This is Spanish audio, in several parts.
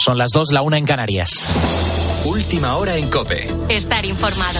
Son las 2, la 1 en Canarias. Última hora en COPE. Estar informado.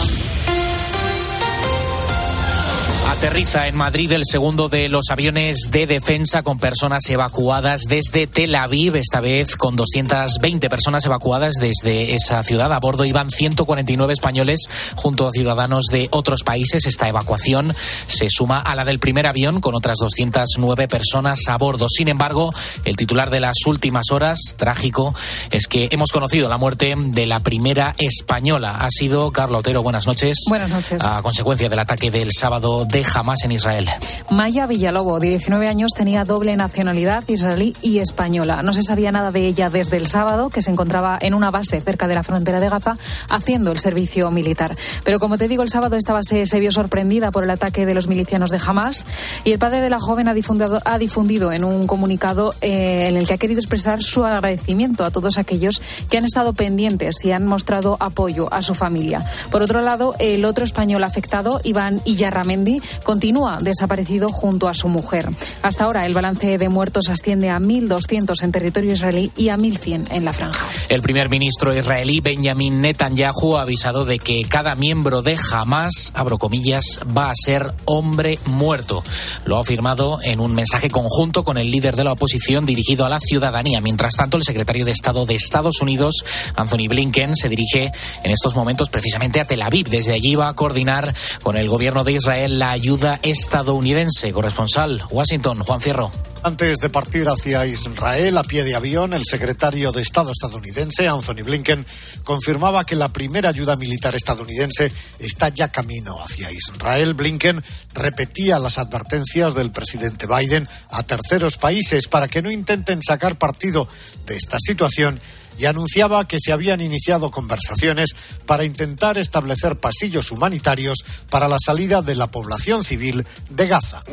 Aterriza en Madrid el segundo de los aviones de defensa con personas evacuadas desde Tel Aviv, esta vez con 220 personas evacuadas desde esa ciudad. A bordo iban 149 españoles junto a ciudadanos de otros países. Esta evacuación se suma a la del primer avión con otras 209 personas a bordo. Sin embargo, el titular de las últimas horas, trágico, es que hemos conocido la muerte de la primera española. Ha sido Carla Otero. Buenas noches. Buenas noches. A consecuencia del ataque del sábado de Hamás en Israel. Maya Villalobos, de 19 años, tenía doble nacionalidad, israelí y española. No se sabía nada de ella desde el sábado, que se encontraba en una base cerca de la frontera de Gaza haciendo el servicio militar. Pero como te digo, el sábado esta base se vio sorprendida por el ataque de los milicianos de Hamás y el padre de la joven ha difundido en un comunicado en el que ha querido expresar su agradecimiento a todos aquellos que han estado pendientes y han mostrado apoyo a su familia. Por otro lado, el otro español afectado, Iván Iyarramendi, continúa desaparecido junto a su mujer. Hasta ahora el balance de muertos asciende a 1.200 en territorio israelí y a 1.100 en la franja. El primer ministro israelí Benjamin Netanyahu ha avisado de que cada miembro de Hamás, abro comillas, va a ser hombre muerto. Lo ha afirmado en un mensaje conjunto con el líder de la oposición dirigido a la ciudadanía. Mientras tanto, el secretario de Estado de Estados Unidos, Anthony Blinken, se dirige en estos momentos precisamente a Tel Aviv. Desde allí va a coordinar con el gobierno de Israel la ayuda estadounidense. Corresponsal, Washington, Juan Fierro. Antes de partir hacia Israel a pie de avión, el secretario de Estado estadounidense, Anthony Blinken, confirmaba que la primera ayuda militar estadounidense está ya camino hacia Israel. Blinken repetía las advertencias del presidente Biden a terceros países para que no intenten sacar partido de esta situación y anunciaba que se habían iniciado conversaciones para intentar establecer pasillos humanitarios para la salida de la población civil de Gaza.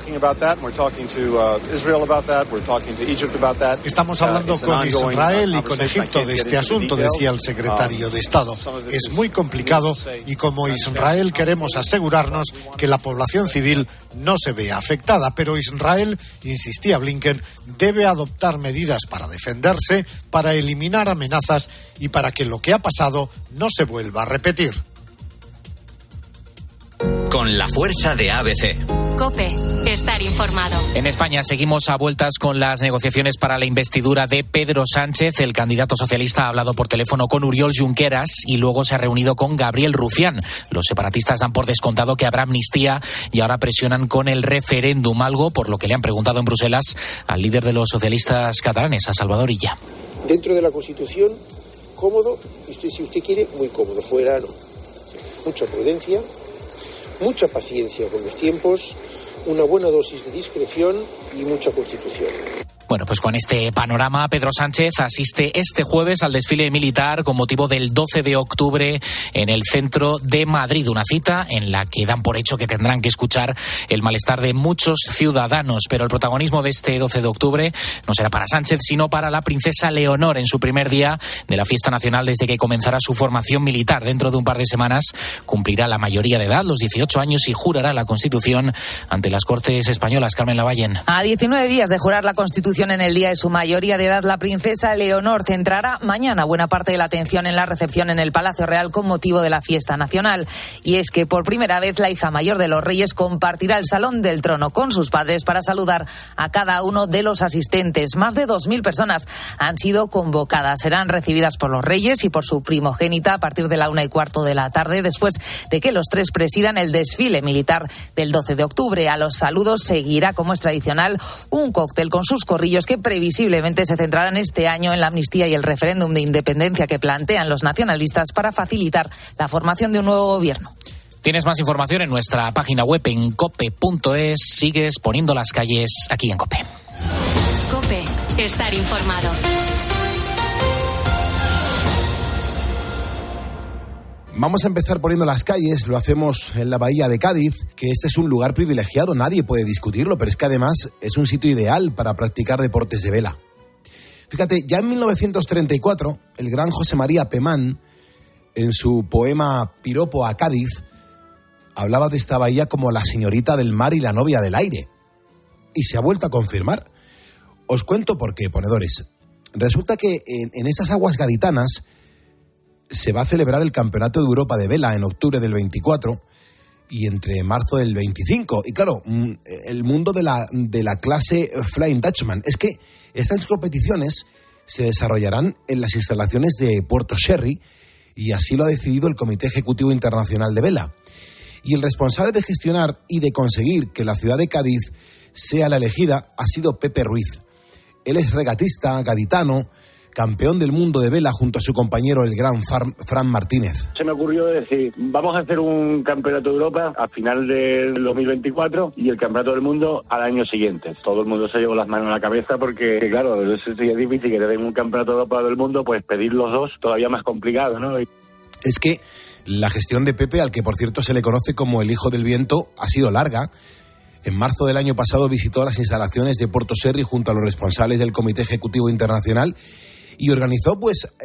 Estamos hablando con Israel y con Egipto de este asunto, decía el secretario de Estado. Es muy complicado y como Israel queremos asegurarnos que la población civil no se vea afectada, pero Israel, insistía Blinken, debe adoptar medidas para defenderse, para eliminar amenazas y para que lo que ha pasado no se vuelva a repetir. Con la fuerza de ABC. COPE, estar informado. En España seguimos a vueltas con las negociaciones para la investidura de Pedro Sánchez. El candidato socialista ha hablado por teléfono con Oriol Junqueras y luego se ha reunido con Gabriel Rufián. Los separatistas dan por descontado que habrá amnistía y ahora presionan con el referéndum, algo por lo que le han preguntado en Bruselas al líder de los socialistas catalanes, a Salvador Illa. Dentro de la Constitución, cómodo, y si usted quiere, muy cómodo. Fuera, no. Mucha prudencia, mucha paciencia con los tiempos, una buena dosis de discreción y mucha Constitución. Bueno, pues con este panorama, Pedro Sánchez asiste este jueves al desfile militar con motivo del 12 de octubre en el centro de Madrid. Una cita en la que dan por hecho que tendrán que escuchar el malestar de muchos ciudadanos. Pero el protagonismo de este 12 de octubre no será para Sánchez, sino para la princesa Leonor en su primer día de la fiesta nacional desde que comenzará su formación militar. Dentro de un par de semanas cumplirá la mayoría de edad, los 18 años, y jurará la Constitución ante las Cortes Españolas. Carmen Lavallen. A 19 días de jurar la Constitución en el día de su mayoría de edad, la princesa Leonor centrará mañana buena parte de la atención en la recepción en el Palacio Real con motivo de la fiesta nacional. Y es que por primera vez la hija mayor de los reyes compartirá el Salón del Trono con sus padres para saludar a cada uno de los asistentes. Más de 2.000 personas han sido convocadas. Serán recibidas por los reyes y por su primogénita a partir de la 1:15 de la tarde, después de que los tres presidan el desfile militar del 12 de octubre. A los saludos seguirá, como es tradicional, un cóctel con sus corrillos que previsiblemente se centrarán este año en la amnistía y el referéndum de independencia que plantean los nacionalistas para facilitar la formación de un nuevo gobierno. Tienes más información en nuestra página web en cope.es. Sigues poniendo las calles aquí en COPE. COPE, estar informado. Vamos a empezar poniendo las calles, lo hacemos en la bahía de Cádiz, que este es un lugar privilegiado, nadie puede discutirlo, pero es que además es un sitio ideal para practicar deportes de vela. Fíjate, ya en 1934, el gran José María Pemán, en su poema Piropo a Cádiz, hablaba de esta bahía como la señorita del mar y la novia del aire. Y se ha vuelto a confirmar. Os cuento por qué, ponedores. Resulta que en esas aguas gaditanas se va a celebrar el Campeonato de Europa de Vela en octubre del 24 y entre marzo del 25. Y claro, el mundo de la clase Flying Dutchman es que estas competiciones se desarrollarán en las instalaciones de Puerto Sherry y así lo ha decidido el Comité Ejecutivo Internacional de Vela. Y el responsable de gestionar y de conseguir que la ciudad de Cádiz sea la elegida ha sido Pepe Ruiz. Él es regatista, gaditano, campeón del mundo de vela junto a su compañero el gran Fran Martínez. Se me ocurrió decir, vamos a hacer un campeonato de Europa a final del 2024 y el campeonato del mundo al año siguiente. Todo el mundo se llevó las manos a la cabeza porque, claro, es difícil que te den un campeonato de Europa del mundo, pues pedir los dos todavía más complicado, ¿no? Es que la gestión de Pepe, al que por cierto se le conoce como el hijo del viento, ha sido larga. En marzo del año pasado visitó las instalaciones de Puerto Sherry junto a los responsables del Comité Ejecutivo Internacional y organizó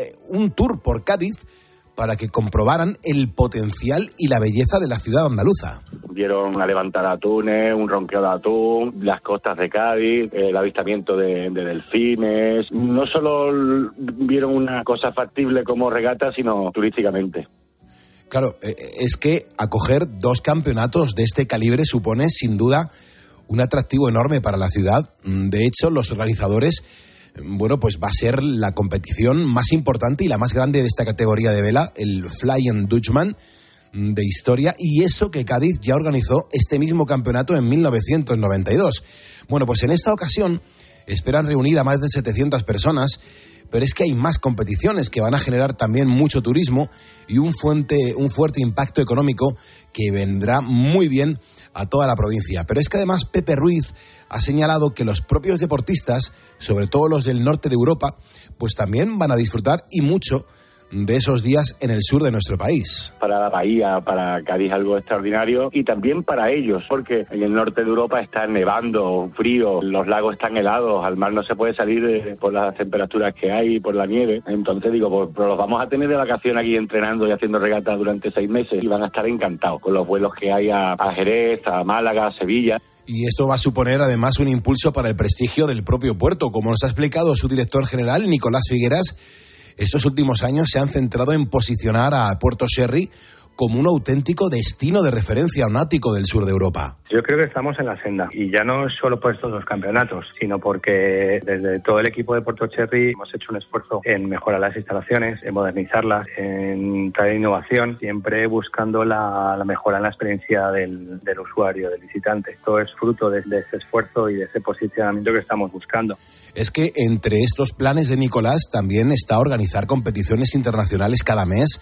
un tour por Cádiz para que comprobaran el potencial y la belleza de la ciudad andaluza. Vieron a levantar atunes, un ronqueo de atún, las costas de Cádiz, el avistamiento de delfines. No solo vieron una cosa factible como regata, sino turísticamente. Claro, es que acoger 2 campeonatos de este calibre supone sin duda un atractivo enorme para la ciudad. De hecho, los organizadores, pues va a ser la competición más importante y la más grande de esta categoría de vela, el Flying Dutchman de historia, y eso que Cádiz ya organizó este mismo campeonato en 1992. Bueno, pues en esta ocasión esperan reunir a más de 700 personas, pero es que hay más competiciones que van a generar también mucho turismo y un fuerte impacto económico que vendrá muy bien a toda la provincia. Pero es que además Pepe Ruiz ha señalado que los propios deportistas, sobre todo los del norte de Europa, pues también van a disfrutar y mucho de esos días en el sur de nuestro país. Para la bahía, para Cádiz algo extraordinario y también para ellos, porque en el norte de Europa está nevando, frío, los lagos están helados, al mar no se puede salir por las temperaturas que hay y por la nieve. Entonces digo, pues los vamos a tener de vacaciones aquí entrenando y haciendo regatas durante 6 meses y van a estar encantados con los vuelos que hay a Jerez, a Málaga, a Sevilla. Y esto va a suponer además un impulso para el prestigio del propio puerto, como nos ha explicado su director general, Nicolás Figueras. Estos últimos años se han centrado en posicionar a Puerto Sherry como un auténtico destino de referencia náutico del sur de Europa. Yo creo que estamos en la senda, y ya no solo por estos 2 campeonatos, sino porque desde todo el equipo de Puerto Sherry hemos hecho un esfuerzo en mejorar las instalaciones, en modernizarlas, en traer innovación, siempre buscando la mejora en la experiencia del usuario, del visitante. Todo es fruto de ese esfuerzo y de ese posicionamiento que estamos buscando. Es que entre estos planes de Nicolás también está organizar competiciones internacionales cada mes.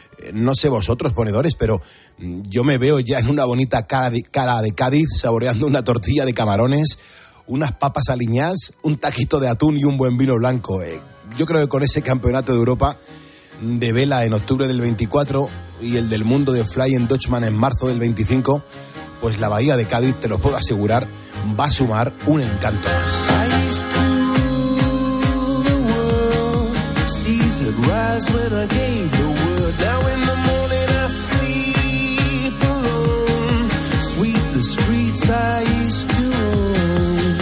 No sé vosotros, ponedores, pero yo me veo ya en una bonita cara de Cádiz, saboreando una tortilla de camarones, unas papas aliñadas, un taquito de atún y un buen vino blanco. Yo creo que con ese campeonato de Europa de vela en octubre del 24 y el del mundo de Flying Dutchman en marzo del 25, pues la bahía de Cádiz, te lo puedo asegurar, va a sumar un encanto más. Now in the morning I sleep alone, sweep the streets I used to own.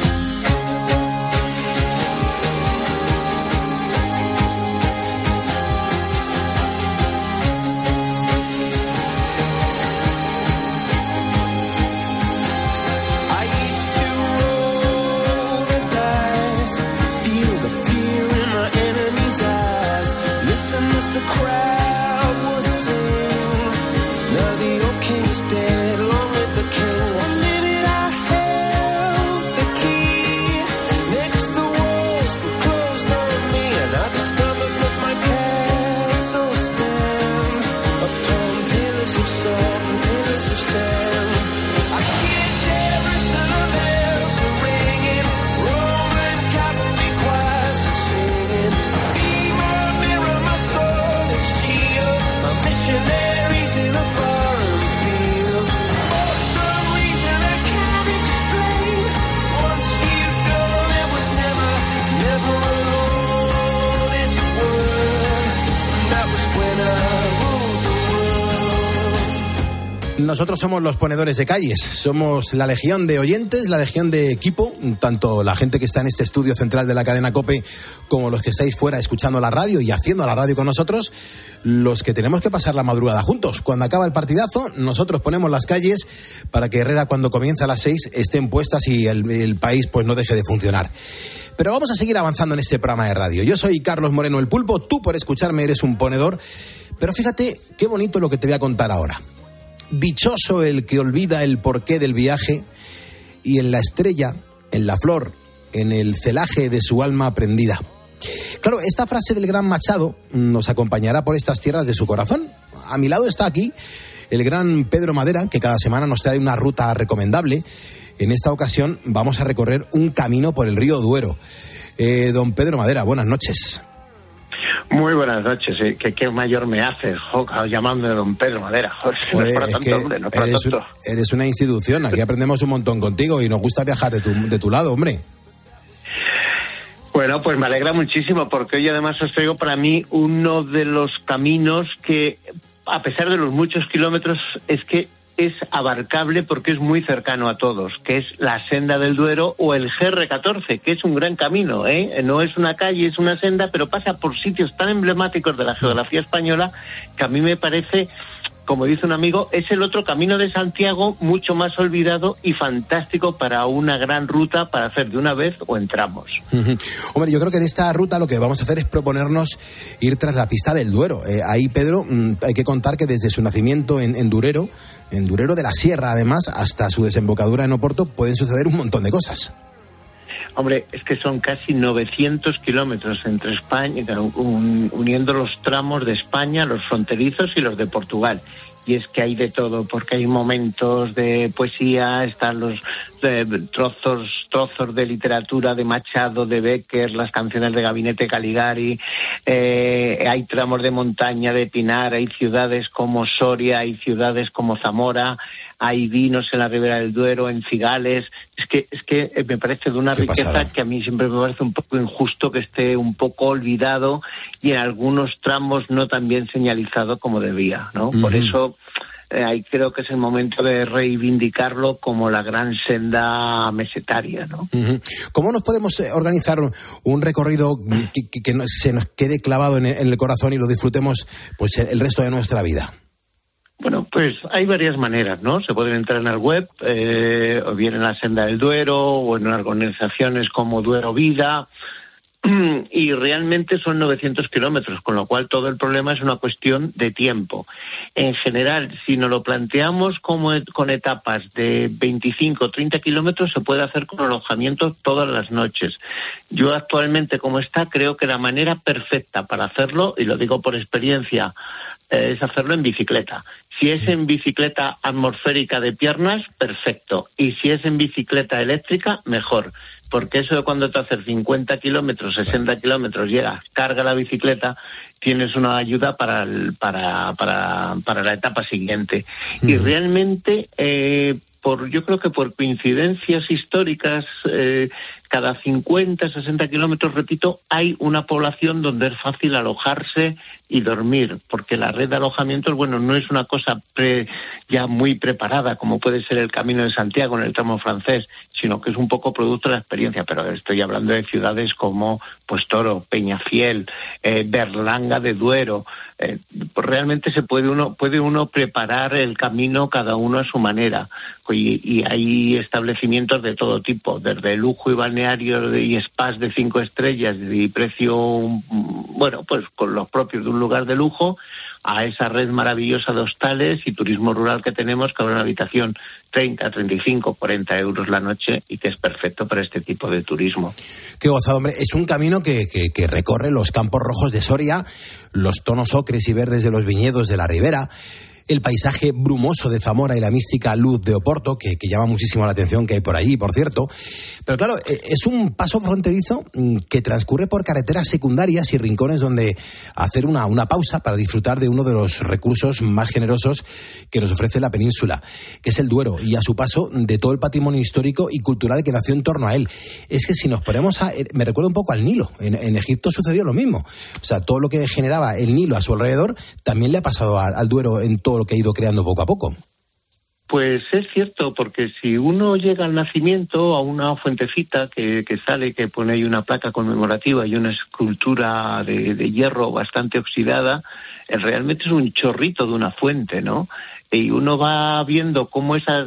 I used to roll the dice, feel the fear in my enemy's eyes, listen as the crowd would sing. Now the old king is dead, long live the king. 1 minute I held the key, next the walls were closed on me, and I discovered that my castle stand upon pillars of salt and pillars of sand. I hear Jerusalem bells are ringing, Roman cavalry choirs are singing. Be my mirror, my soul, and she Nosotros somos los ponedores de calles, somos la legión de oyentes, la legión de equipo, tanto la gente que está en este estudio central de la cadena COPE como los que estáis fuera escuchando la radio y haciendo la radio con nosotros, los que tenemos que pasar la madrugada juntos. Cuando acaba el partidazo, nosotros ponemos las calles para que Herrera, cuando comienza a las 6, estén puestas y el país pues no deje de funcionar. Pero vamos a seguir avanzando en este programa de radio. Yo soy Carlos Moreno el Pulpo, tú por escucharme eres un ponedor, pero fíjate qué bonito lo que te voy a contar ahora. Dichoso el que olvida el porqué del viaje y en la estrella, en la flor, en el celaje de su alma prendida. Claro, esta frase del gran Machado nos acompañará por estas tierras de su corazón. A mi lado está aquí el gran Pedro Madera, que cada semana nos trae una ruta recomendable. En esta ocasión vamos a recorrer un camino por el río Duero. Don Pedro Madera, buenas noches. Muy buenas noches, ¿Qué mayor me haces, llamándome don Pedro Madera? No es para tanto, hombre, no es para tanto. Eres una institución, aquí aprendemos un montón contigo y nos gusta viajar de tu lado, hombre. Bueno, pues me alegra muchísimo porque hoy además os traigo para mí uno de los caminos que, a pesar de los muchos kilómetros, es abarcable porque es muy cercano a todos, que es la Senda del Duero o el GR14, que es un gran camino, No es una calle, es una senda, pero pasa por sitios tan emblemáticos de la geografía española que a mí me parece, como dice un amigo, es el otro Camino de Santiago mucho más olvidado y fantástico para una gran ruta para hacer de una vez o en tramos. Hombre, yo creo que en esta ruta lo que vamos a hacer es proponernos ir tras la pista del Duero. Ahí, Pedro, hay que contar que desde su nacimiento en Durero de la Sierra, además, hasta su desembocadura en Oporto, pueden suceder un montón de cosas. Hombre, es que son casi 900 kilómetros entre España, uniendo los tramos de España, los fronterizos y los de Portugal. Y es que hay de todo, porque hay momentos de poesía, están los trozos de literatura de Machado, de Bécquer, las canciones de Gabinete Caligari, hay tramos de montaña, de pinar, hay ciudades como Soria, hay ciudades como Zamora, hay vinos en la Ribera del Duero, en Cigales. Es que me parece de una riqueza que a mí siempre me parece un poco injusto que esté un poco olvidado y en algunos tramos no tan bien señalizado como debía, ¿no? Por eso ahí creo que es el momento de reivindicarlo como la gran senda mesetaria, ¿no? ¿Cómo nos podemos organizar un recorrido que se nos quede clavado en el corazón y lo disfrutemos pues el resto de nuestra vida? Bueno, pues hay varias maneras, ¿no? Se pueden entrar en el web, o bien en la Senda del Duero, o en organizaciones como Duero Vida, y realmente son 900 kilómetros, con lo cual todo el problema es una cuestión de tiempo. En general, si nos lo planteamos con etapas de 25 o 30 kilómetros, se puede hacer con alojamiento todas las noches. Yo actualmente, como está, creo que la manera perfecta para hacerlo, y lo digo por experiencia, es hacerlo en bicicleta. Si es en bicicleta atmosférica de piernas, perfecto. Y si es en bicicleta eléctrica, mejor. Porque eso de cuando te haces 50 kilómetros, 60 kilómetros, llegas, carga la bicicleta, tienes una ayuda para la etapa siguiente. Y realmente, yo creo que por coincidencias históricas, cada 50, 60 kilómetros, repito, hay una población donde es fácil alojarse y dormir, porque la red de alojamientos, bueno, no es una cosa ya muy preparada, como puede ser el Camino de Santiago en el tramo francés, sino que es un poco producto de la experiencia, pero estoy hablando de ciudades como pues Toro, Peñafiel, Berlanga de Duero. Pues realmente puede uno preparar el camino cada uno a su manera, y hay establecimientos de todo tipo, desde lujo y balneario y spas de 5 estrellas y precio, bueno, pues con los propios de un lugar de lujo, a esa red maravillosa de hostales y turismo rural que tenemos, que habrá una habitación 30, 35, 40 euros la noche y que es perfecto para este tipo de turismo. Qué gozado, hombre. Es un camino que recorre los campos rojos de Soria, los tonos ocres y verdes de los viñedos de la Ribera, el paisaje brumoso de Zamora y la mística luz de Oporto, que llama muchísimo la atención, que hay por allí, por cierto. Pero claro, es un paso fronterizo que transcurre por carreteras secundarias y rincones donde hacer una pausa para disfrutar de uno de los recursos más generosos que nos ofrece la península, que es el Duero, y a su paso de todo el patrimonio histórico y cultural que nació en torno a él. Es que si nos ponemos me recuerda un poco al Nilo. En Egipto sucedió lo mismo. O sea, todo lo que generaba el Nilo a su alrededor también le ha pasado al Duero en todo lo que ha ido creando poco a poco. Pues es cierto, porque si uno llega al nacimiento a una fuentecita que sale, que pone ahí una placa conmemorativa y una escultura de hierro bastante oxidada, realmente es un chorrito de una fuente, ¿no? Y uno va viendo cómo esa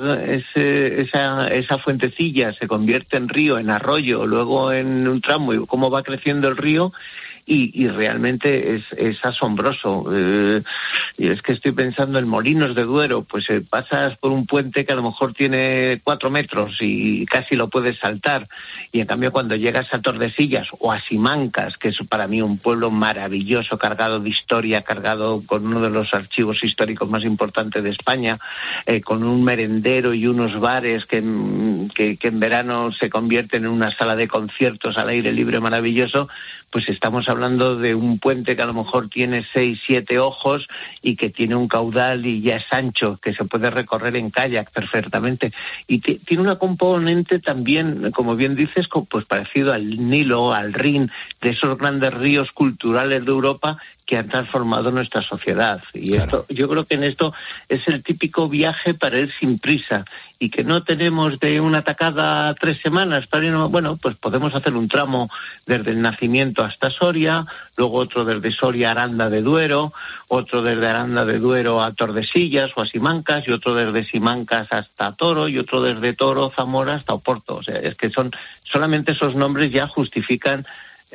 fuentecilla se convierte en río, en arroyo, luego en un tramo, y cómo va creciendo el río. Y realmente es asombroso. Y es que estoy pensando en Molinos de Duero, pues pasas por un puente que a lo mejor tiene 4 metros y casi lo puedes saltar, y en cambio cuando llegas a Tordesillas o a Simancas, que es para mí un pueblo maravilloso, cargado de historia, cargado con uno de los archivos históricos más importantes de España, con un merendero y unos bares que en verano se convierten en una sala de conciertos al aire libre maravilloso, pues estamos hablando de un puente que a lo mejor tiene 6, 7 ojos y que tiene un caudal y ya es ancho, que se puede recorrer en kayak perfectamente. Y tiene una componente también, como bien dices, pues parecido al Nilo, al Rin, de esos grandes ríos culturales de Europa que han transformado nuestra sociedad. Y claro, yo creo que en esto es el típico viaje para ir sin prisa, y que no tenemos de una tacada 3 semanas para ir, bueno, pues podemos hacer un tramo desde el nacimiento hasta Soria, luego otro desde Soria a Aranda de Duero, otro desde Aranda de Duero a Tordesillas o a Simancas, y otro desde Simancas hasta Toro, y otro desde Toro, Zamora hasta Oporto. O sea, es que solamente esos nombres ya justifican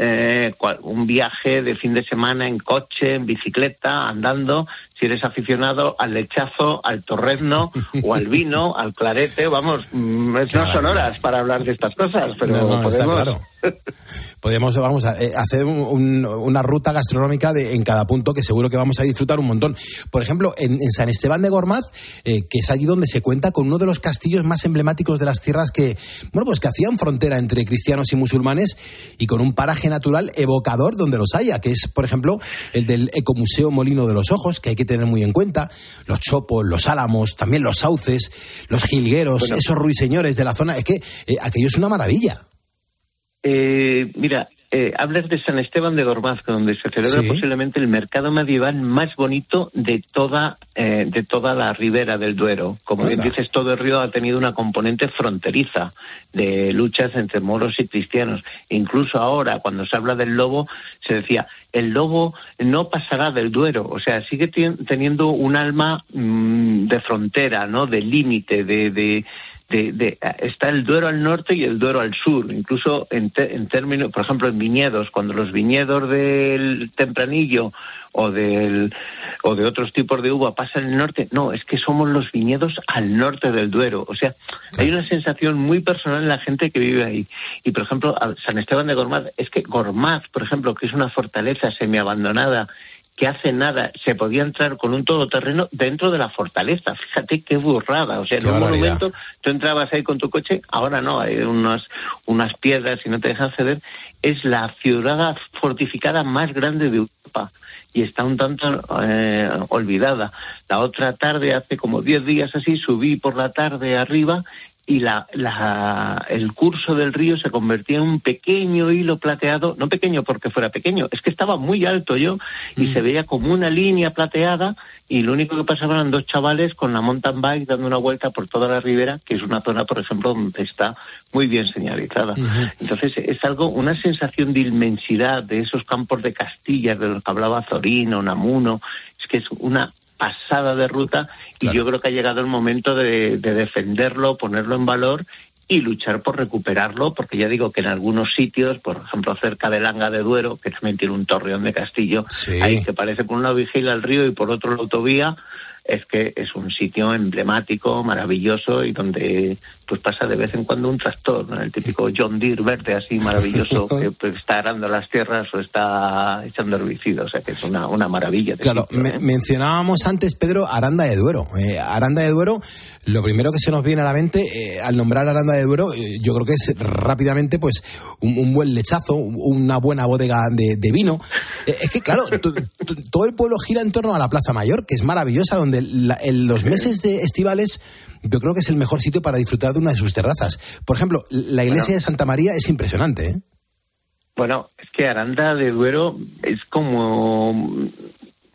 un viaje de fin de semana en coche, en bicicleta, andando, si eres aficionado al lechazo, al torrezno o al vino, al clarete. Vamos, no son horas para hablar de estas cosas, pero no, podemos... Está claro. Podemos, vamos a hacer una ruta gastronómica en cada punto, que seguro que vamos a disfrutar un montón. Por ejemplo, en San Esteban de Gormaz, que es allí donde se cuenta con uno de los castillos más emblemáticos de las tierras que hacían frontera entre cristianos y musulmanes, y con un paraje natural evocador donde los haya, que es, por ejemplo, el del Ecomuseo Molino de los Ojos, que hay que tener muy en cuenta, los chopos, los álamos, también los sauces, los jilgueros, esos ruiseñores de la zona. Es que aquello es una maravilla. Mira, hablas de San Esteban de Gormaz, donde se celebra posiblemente el mercado medieval más bonito de toda la ribera del Duero. Como bien dices, todo el río ha tenido una componente fronteriza de luchas entre moros y cristianos. Incluso ahora, cuando se habla del lobo, se decía, el lobo no pasará del Duero. O sea, sigue teniendo un alma de frontera, ¿no? De límite, está el Duero al norte y el Duero al sur. Incluso en términos, por ejemplo, en viñedos, cuando los viñedos del Tempranillo o de otros tipos de uva pasan al norte, no, es que somos los viñedos al norte del Duero. O sea, hay una sensación muy personal en la gente que vive ahí. Y, por ejemplo, San Esteban de Gormaz, es que Gormaz, por ejemplo, que es una fortaleza semiabandonada, que hace nada se podía entrar con un todoterreno dentro de la fortaleza. Fíjate qué burrada. O sea, en un monumento tú entrabas ahí con tu coche, ahora no, hay unas piedras y no te dejan ceder. Es la ciudad fortificada más grande de Europa y está un tanto olvidada. La otra tarde, hace como 10 días así, subí por la tarde arriba y el curso del río se convertía en un pequeño hilo plateado, no pequeño porque fuera pequeño, es que estaba muy alto y se veía como una línea plateada, y lo único que pasaba eran 2 chavales con la mountain bike dando una vuelta por toda la ribera, que es una zona, por ejemplo, donde está muy bien señalizada. Entonces es una sensación de inmensidad de esos campos de Castilla de los que hablaba Zorino, Namuno. Es que es una pasada de ruta, y yo creo que ha llegado el momento de defenderlo, ponerlo en valor y luchar por recuperarlo, porque ya digo que en algunos sitios, por ejemplo cerca de Langa de Duero, que también tiene un torreón de castillo, ahí que parece por un lado vigila el río y por otro la autovía, es que es un sitio emblemático, maravilloso, y donde pues pasa de vez en cuando un tractor, ¿no? El típico John Deere verde así maravilloso que está arando las tierras o está echando herbicidas. O sea que es una maravilla. Claro, sitio, mencionábamos antes, Pedro, Aranda de Duero. Aranda de Duero, lo primero que se nos viene a la mente al nombrar Aranda de Duero, yo creo que es rápidamente pues un buen lechazo, una buena bodega de vino. Es que claro, todo el pueblo gira en torno a la Plaza Mayor, que es maravillosa, donde en los meses de estivales yo creo que es el mejor sitio para disfrutar de una de sus terrazas. Por ejemplo, la iglesia de Santa María es impresionante, ¿eh? Bueno, es que Aranda de Duero es como...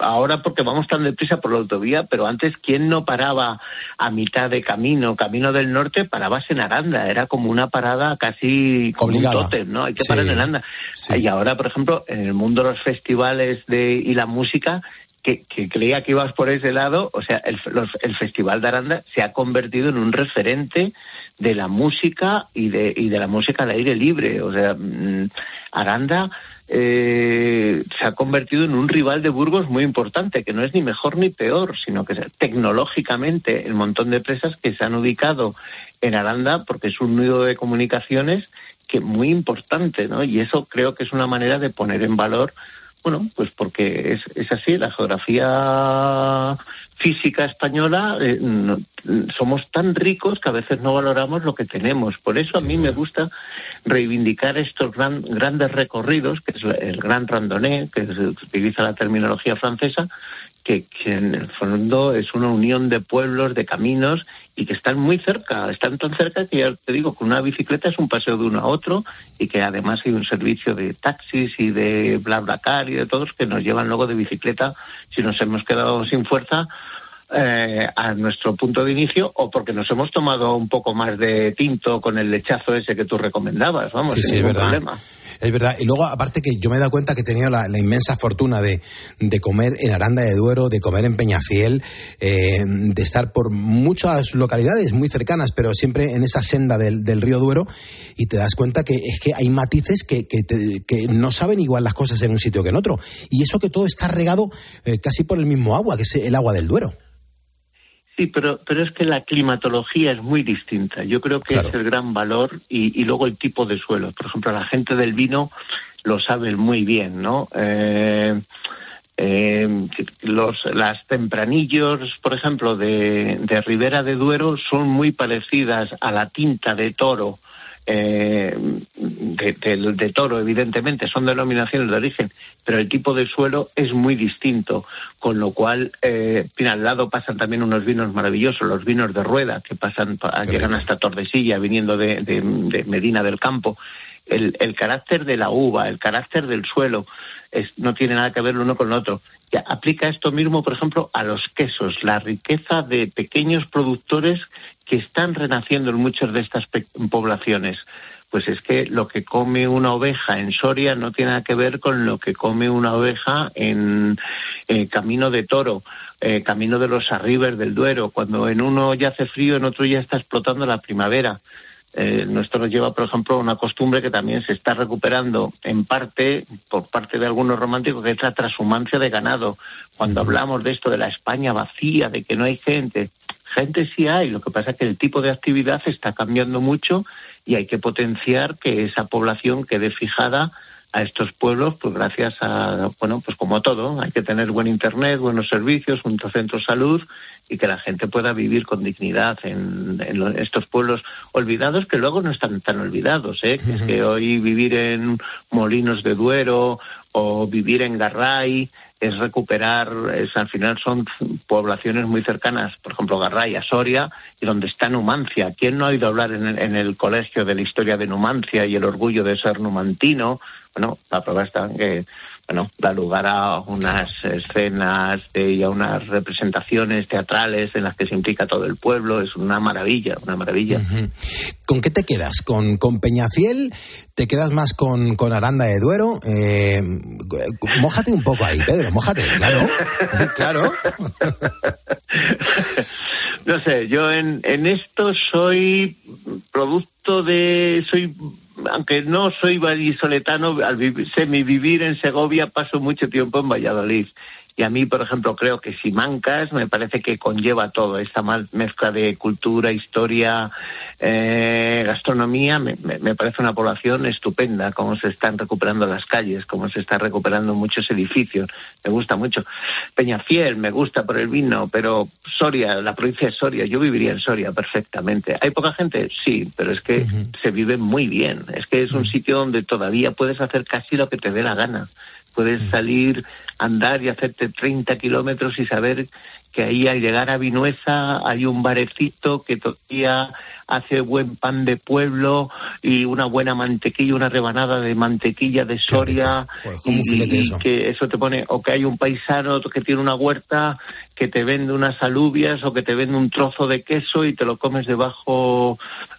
ahora porque vamos tan deprisa por la autovía, pero antes, ¿quién no paraba a mitad de camino del norte? Parabas en Aranda, era como una parada casi como obligada. Un tótem, ¿no? Hay que parar en Aranda. Sí. Y ahora, por ejemplo, en el mundo de los festivales y la música, que creía que ibas por ese lado, o sea, el Festival de Aranda se ha convertido en un referente de la música y de la música al aire libre. O sea, Aranda se ha convertido en un rival de Burgos muy importante, que no es ni mejor ni peor, sino que tecnológicamente el montón de empresas que se han ubicado en Aranda, porque es un nudo de comunicaciones que muy importante, ¿no? Y eso creo que es una manera de poner en valor. Bueno, pues porque es así, la geografía física española, somos tan ricos que a veces no valoramos lo que tenemos. Por eso a mí me gusta reivindicar estos grandes recorridos, que es el Gran Randonnée, que se utiliza la terminología francesa, que en el fondo es una unión de pueblos, de caminos, y que están muy cerca, están tan cerca que ya te digo que una bicicleta es un paseo de uno a otro, y que además hay un servicio de taxis y de BlaBlaCar y de todos que nos llevan luego de bicicleta si nos hemos quedado sin fuerza a nuestro punto de inicio, o porque nos hemos tomado un poco más de tinto con el lechazo ese que tú recomendabas, vamos, sin ningún problema. Es verdad, y luego aparte que yo me he dado cuenta que he tenido la inmensa fortuna de comer en Aranda de Duero, de comer en Peñafiel, de estar por muchas localidades muy cercanas, pero siempre en esa senda del río Duero, y te das cuenta que es que hay matices que no saben igual las cosas en un sitio que en otro, y eso que todo está regado casi por el mismo agua, que es el agua del Duero. Sí, pero es que la climatología es muy distinta. Yo creo que es el gran valor y luego el tipo de suelo. Por ejemplo, la gente del vino lo sabe muy bien, ¿no? Las tempranillos, por ejemplo, de Ribera de Duero son muy parecidas a la tinta de toro. De toro, evidentemente, son denominaciones de origen, pero el tipo de suelo es muy distinto, con lo cual, al lado pasan también unos vinos maravillosos, los vinos de Rueda, que llegan hasta Tordesillas, viniendo de Medina del Campo. El carácter de la uva, el carácter del suelo, no tiene nada que ver el uno con el otro. Ya, aplica esto mismo, por ejemplo, a los quesos, la riqueza de pequeños productores que están renaciendo en muchas de estas poblaciones. Pues es que lo que come una oveja en Soria no tiene nada que ver con lo que come una oveja en Camino de Toro, Camino de los Arribes del Duero. Cuando en uno ya hace frío, en otro ya está explotando la primavera. Esto nos lleva, por ejemplo, a una costumbre que también se está recuperando en parte, por parte de algunos románticos, que es la transhumancia de ganado. Cuando hablamos de esto, de la España vacía, de que no hay gente sí hay, lo que pasa es que el tipo de actividad está cambiando mucho y hay que potenciar que esa población quede fijada a estos pueblos, pues gracias a, pues como todo, hay que tener buen internet, buenos servicios, un centro de salud y que la gente pueda vivir con dignidad en estos pueblos olvidados, que luego no están tan olvidados, ¿eh? Uh-huh. Es que hoy vivir en Molinos de Duero o vivir en Garray es recuperar, al final son poblaciones muy cercanas, por ejemplo Garray a Soria, y donde está Numancia. ¿Quién no ha oído hablar en el colegio de la historia de Numancia y el orgullo de ser numantino? Bueno, la prueba está en que da lugar a unas escenas y a unas representaciones teatrales en las que se implica todo el pueblo. Es una maravilla, una maravilla. Uh-huh. ¿Con qué te quedas? ¿Con Peñafiel? ¿Te quedas más con Aranda de Duero? Mójate un poco ahí, Pedro, mójate, claro. Claro. No sé, yo en esto soy producto aunque no soy vallisoletano, al semivivir en Segovia paso mucho tiempo en Valladolid. Y a mí, por ejemplo, creo que Simancas me parece que conlleva todo, esta mezcla de cultura, historia, gastronomía. Me parece una población estupenda, cómo se están recuperando las calles, cómo se están recuperando muchos edificios. Me gusta mucho. Peñafiel me gusta por el vino, pero Soria, la provincia de Soria, yo viviría en Soria perfectamente. ¿Hay poca gente? Sí, pero es que se vive muy bien. Es que es un sitio donde todavía puedes hacer casi lo que te dé la gana. Puedes salir, andar y hacerte 30 kilómetros y saber que ahí al llegar a Vinuesa hay un barecito que todavía hace buen pan de pueblo y una buena mantequilla, una rebanada de mantequilla de Soria, y que eso te pone, o que hay un paisano que tiene una huerta que te vende unas alubias o que te vende un trozo de queso y te lo comes debajo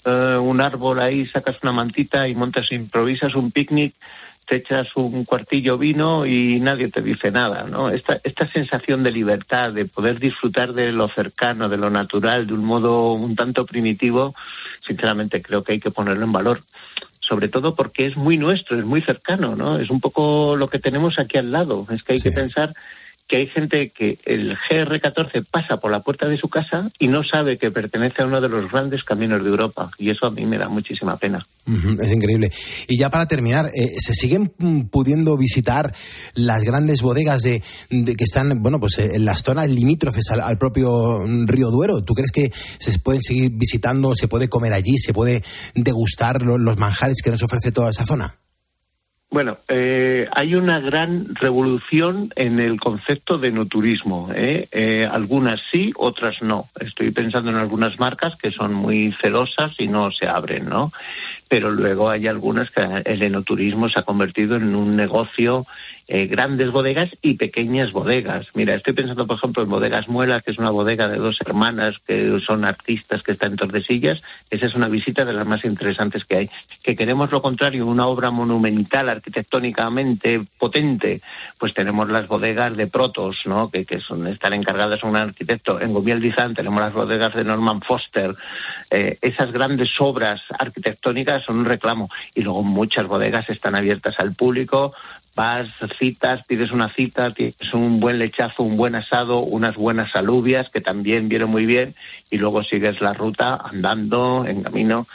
un árbol ahí, sacas una mantita y montas, improvisas un picnic, te echas un cuartillo vino y nadie te dice nada, ¿no? Esta sensación de libertad, de poder disfrutar de lo cercano, de lo natural, de un modo un tanto primitivo, sinceramente creo que hay que ponerlo en valor. Sobre todo porque es muy nuestro, es muy cercano, ¿no? Es un poco lo que tenemos aquí al lado. Es que hay que pensar que hay gente que el GR14 pasa por la puerta de su casa y no sabe que pertenece a uno de los grandes caminos de Europa, y eso a mí me da muchísima pena. Es increíble. Y ya para terminar, ¿se siguen pudiendo visitar las grandes bodegas de que están, bueno, pues en las zonas limítrofes al propio río Duero? ¿Tú crees que se pueden seguir visitando, se puede comer allí, se puede degustar los manjares que nos ofrece toda esa zona? Bueno, hay una gran revolución en el concepto de enoturismo. Algunas sí, otras no. Estoy pensando en algunas marcas que son muy celosas y no se abren, ¿no? Pero luego hay algunas que el enoturismo se ha convertido en un negocio, grandes bodegas y pequeñas bodegas. Mira, estoy pensando, por ejemplo, en Bodegas Muela, que es una bodega de 2 hermanas que son artistas, que está en Tordesillas. Esa es una visita de las más interesantes que hay. Que queremos lo contrario, una obra monumental, arquitectónicamente potente, pues tenemos las bodegas de Protos, ¿no? Que están encargadas a un arquitecto. En Gomiel-Dizán tenemos las bodegas de Norman Foster. Esas grandes obras arquitectónicas son un reclamo. Y luego muchas bodegas están abiertas al público. Vas, citas, pides una cita, tienes un buen lechazo, un buen asado, unas buenas alubias que también vienen muy bien, y luego sigues la ruta andando en camino.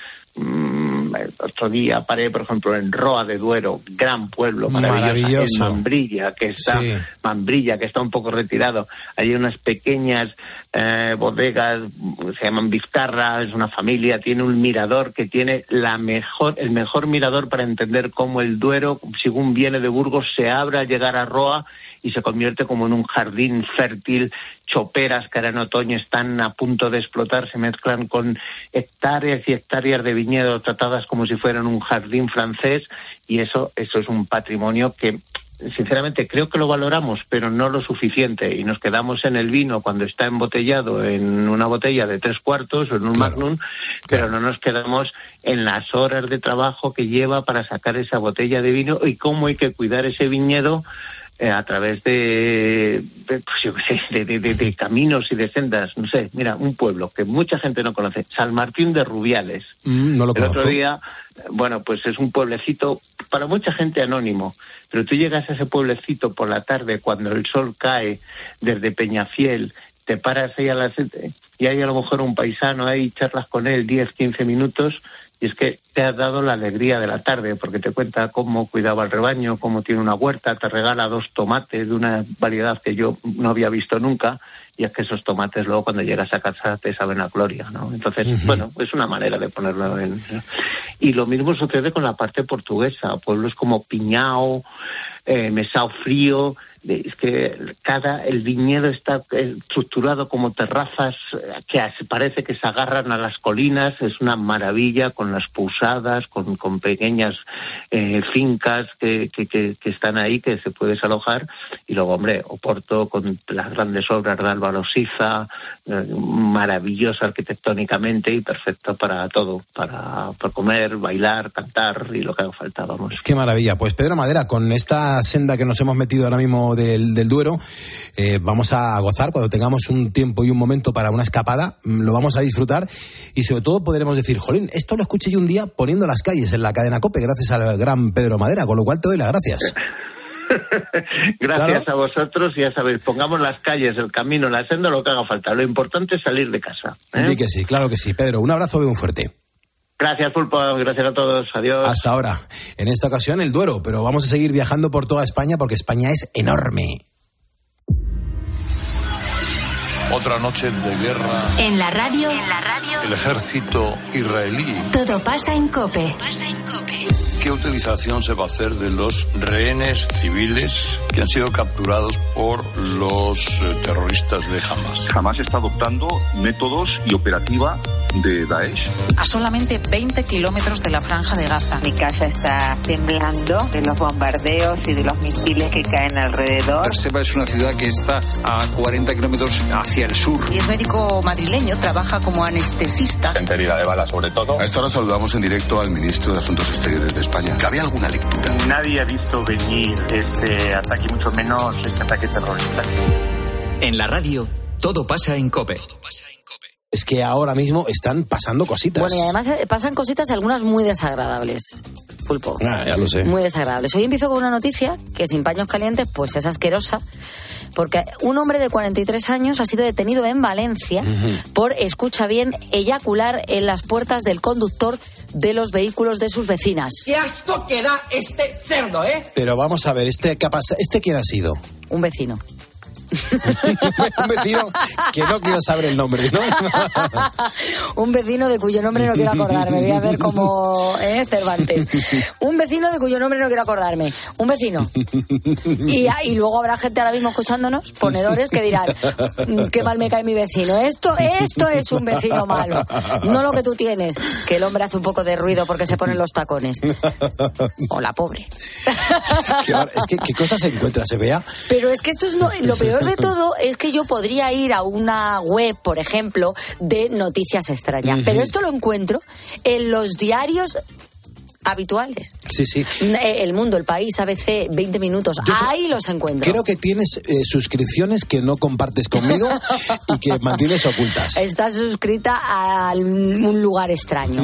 Otro día paré, por ejemplo, en Roa de Duero, gran pueblo, maravilloso. En Mambrilla, que está un poco retirado. Hay unas pequeñas bodegas, se llaman Vizcarra, es una familia, tiene un mirador que tiene el mejor mirador para entender cómo el Duero, según viene de Burgos, se abre al llegar a Roa y se convierte como en un jardín fértil. Choperas que ahora en otoño están a punto de explotar, se mezclan con hectáreas y hectáreas de viñedo tratadas como si fueran un jardín francés, y eso es un patrimonio que sinceramente creo que lo valoramos, pero no lo suficiente, y nos quedamos en el vino cuando está embotellado en una botella de 3 cuartos o en un Magnum, pero no nos quedamos en las horas de trabajo que lleva para sacar esa botella de vino y cómo hay que cuidar ese viñedo a través de caminos y de sendas. No sé, mira, un pueblo que mucha gente no conoce, San Martín de Rubiales. No lo conozco. El otro día, bueno, pues es un pueblecito para mucha gente anónimo, pero tú llegas a ese pueblecito por la tarde cuando el sol cae desde Peñafiel, te paras ahí y hay a lo mejor un paisano ahí, charlas con él 10, 15 minutos, y es que te ha dado la alegría de la tarde, porque te cuenta cómo cuidaba el rebaño, cómo tiene una huerta, te regala 2 tomates de una variedad que yo no había visto nunca, y es que esos tomates luego cuando llegas a casa te saben a gloria, ¿no? Entonces, bueno, es una manera de ponerlo en... Y lo mismo sucede con la parte portuguesa, pueblos como Piñao, Mesao Frío. Es que el viñedo está estructurado como terrazas que parece que se agarran a las colinas. Es una maravilla, con las pousadas, con pequeñas fincas que están ahí, que se puedes alojar. Y luego, hombre, Oporto, con las grandes obras de Álvaro Siza, maravilloso arquitectónicamente y perfecto para todo, para comer, bailar, cantar y lo que haga falta, vamos. Qué maravilla. Pues Pedro Madera, con esta senda que nos hemos metido ahora mismo del Duero, vamos a gozar. Cuando tengamos un tiempo y un momento para una escapada, lo vamos a disfrutar, y sobre todo podremos decir, jolín, esto lo escuché yo un día poniendo las calles en la cadena COPE, gracias al gran Pedro Madera, con lo cual te doy las gracias. Gracias a vosotros, y ya sabéis, pongamos las calles, el camino, la senda, lo que haga falta. Lo importante es salir de casa. Sí que sí, claro que sí. Pedro, un abrazo bien fuerte. Gracias, Pulpo. Gracias a todos. Adiós. Hasta ahora. En esta ocasión el Duero, pero vamos a seguir viajando por toda España porque España es enorme. Otra noche de guerra. En la radio. El ejército israelí. Todo pasa en COPE. qué utilización se va a hacer de los rehenes civiles que han sido capturados por los terroristas de Hamas. Hamas está adoptando métodos y operativa de Daesh. A solamente 20 kilómetros de la Franja de Gaza. Mi casa está temblando de los bombardeos y de los misiles que caen alrededor. Berseba es una ciudad que está a 40 kilómetros hacia el sur. Y es médico madrileño, trabaja como anestesista. En herida de bala sobre todo. A esta hora saludamos en directo al ministro de Asuntos Exteriores de España. ¿Cabe alguna lectura? Nadie ha visto venir este ataque, mucho menos este ataque terrorista. En la radio, todo pasa en COPE. Es que ahora mismo están pasando cositas. Bueno, y además pasan cositas, algunas muy desagradables, Pulpo. Ya lo sé. Muy desagradables. Hoy empiezo con una noticia que sin paños calientes pues es asquerosa, porque un hombre de 43 años ha sido detenido en Valencia por, escucha bien, eyacular en las puertas del conductor de los vehículos de sus vecinas. ¡Qué asco que da este cerdo, eh! Pero vamos a ver, ¿este quién ha sido? Un vecino. Un vecino que no quiero saber el nombre, ¿no? Un vecino de cuyo nombre no quiero acordarme. Voy a ver como Cervantes. Un vecino de cuyo nombre no quiero acordarme. Un vecino. Y luego habrá gente ahora mismo escuchándonos, ponedores, que dirán: qué mal me cae mi vecino. Esto es un vecino malo. No lo que tú tienes, que el hombre hace un poco de ruido porque se ponen los tacones. Hola, pobre. Claro, es que qué cosas se encuentra, se vea. Pero es que esto es lo peor de todo es que yo podría ir a una web, por ejemplo, de noticias extrañas, pero esto lo encuentro en los diarios habituales. Sí, sí. El Mundo, El País, ABC, 20 minutos. Ahí los encuentro. Creo que tienes suscripciones que no compartes conmigo y que mantienes ocultas. Estás suscrita a un lugar extraño.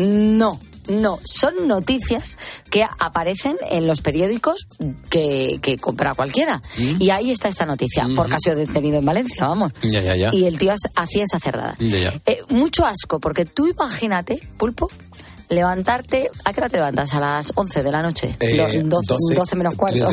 No, son noticias que aparecen en los periódicos que compra cualquiera. Y ahí está esta noticia, porque ha sido detenido en Valencia, vamos. Ya. Y el tío hacía esa cerdada. Mucho asco, porque tú imagínate, Pulpo, levantarte... ¿A qué hora te levantas? ¿A las 11 de la noche? 12 menos cuarto.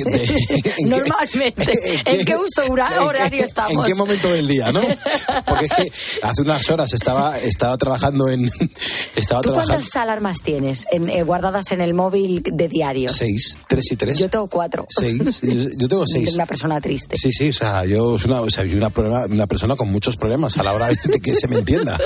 Normalmente. ¿En qué uso horario estamos? ¿En qué momento del día, no? Porque es que hace unas horas estaba trabajando en... ¿Tú cuántas alarmas tienes guardadas en el móvil de diario? 6, 3 y 3. Yo tengo 4. 6, yo tengo 6. Soy una persona triste. Sí, o sea, yo soy una persona con muchos problemas a la hora de que se me entienda.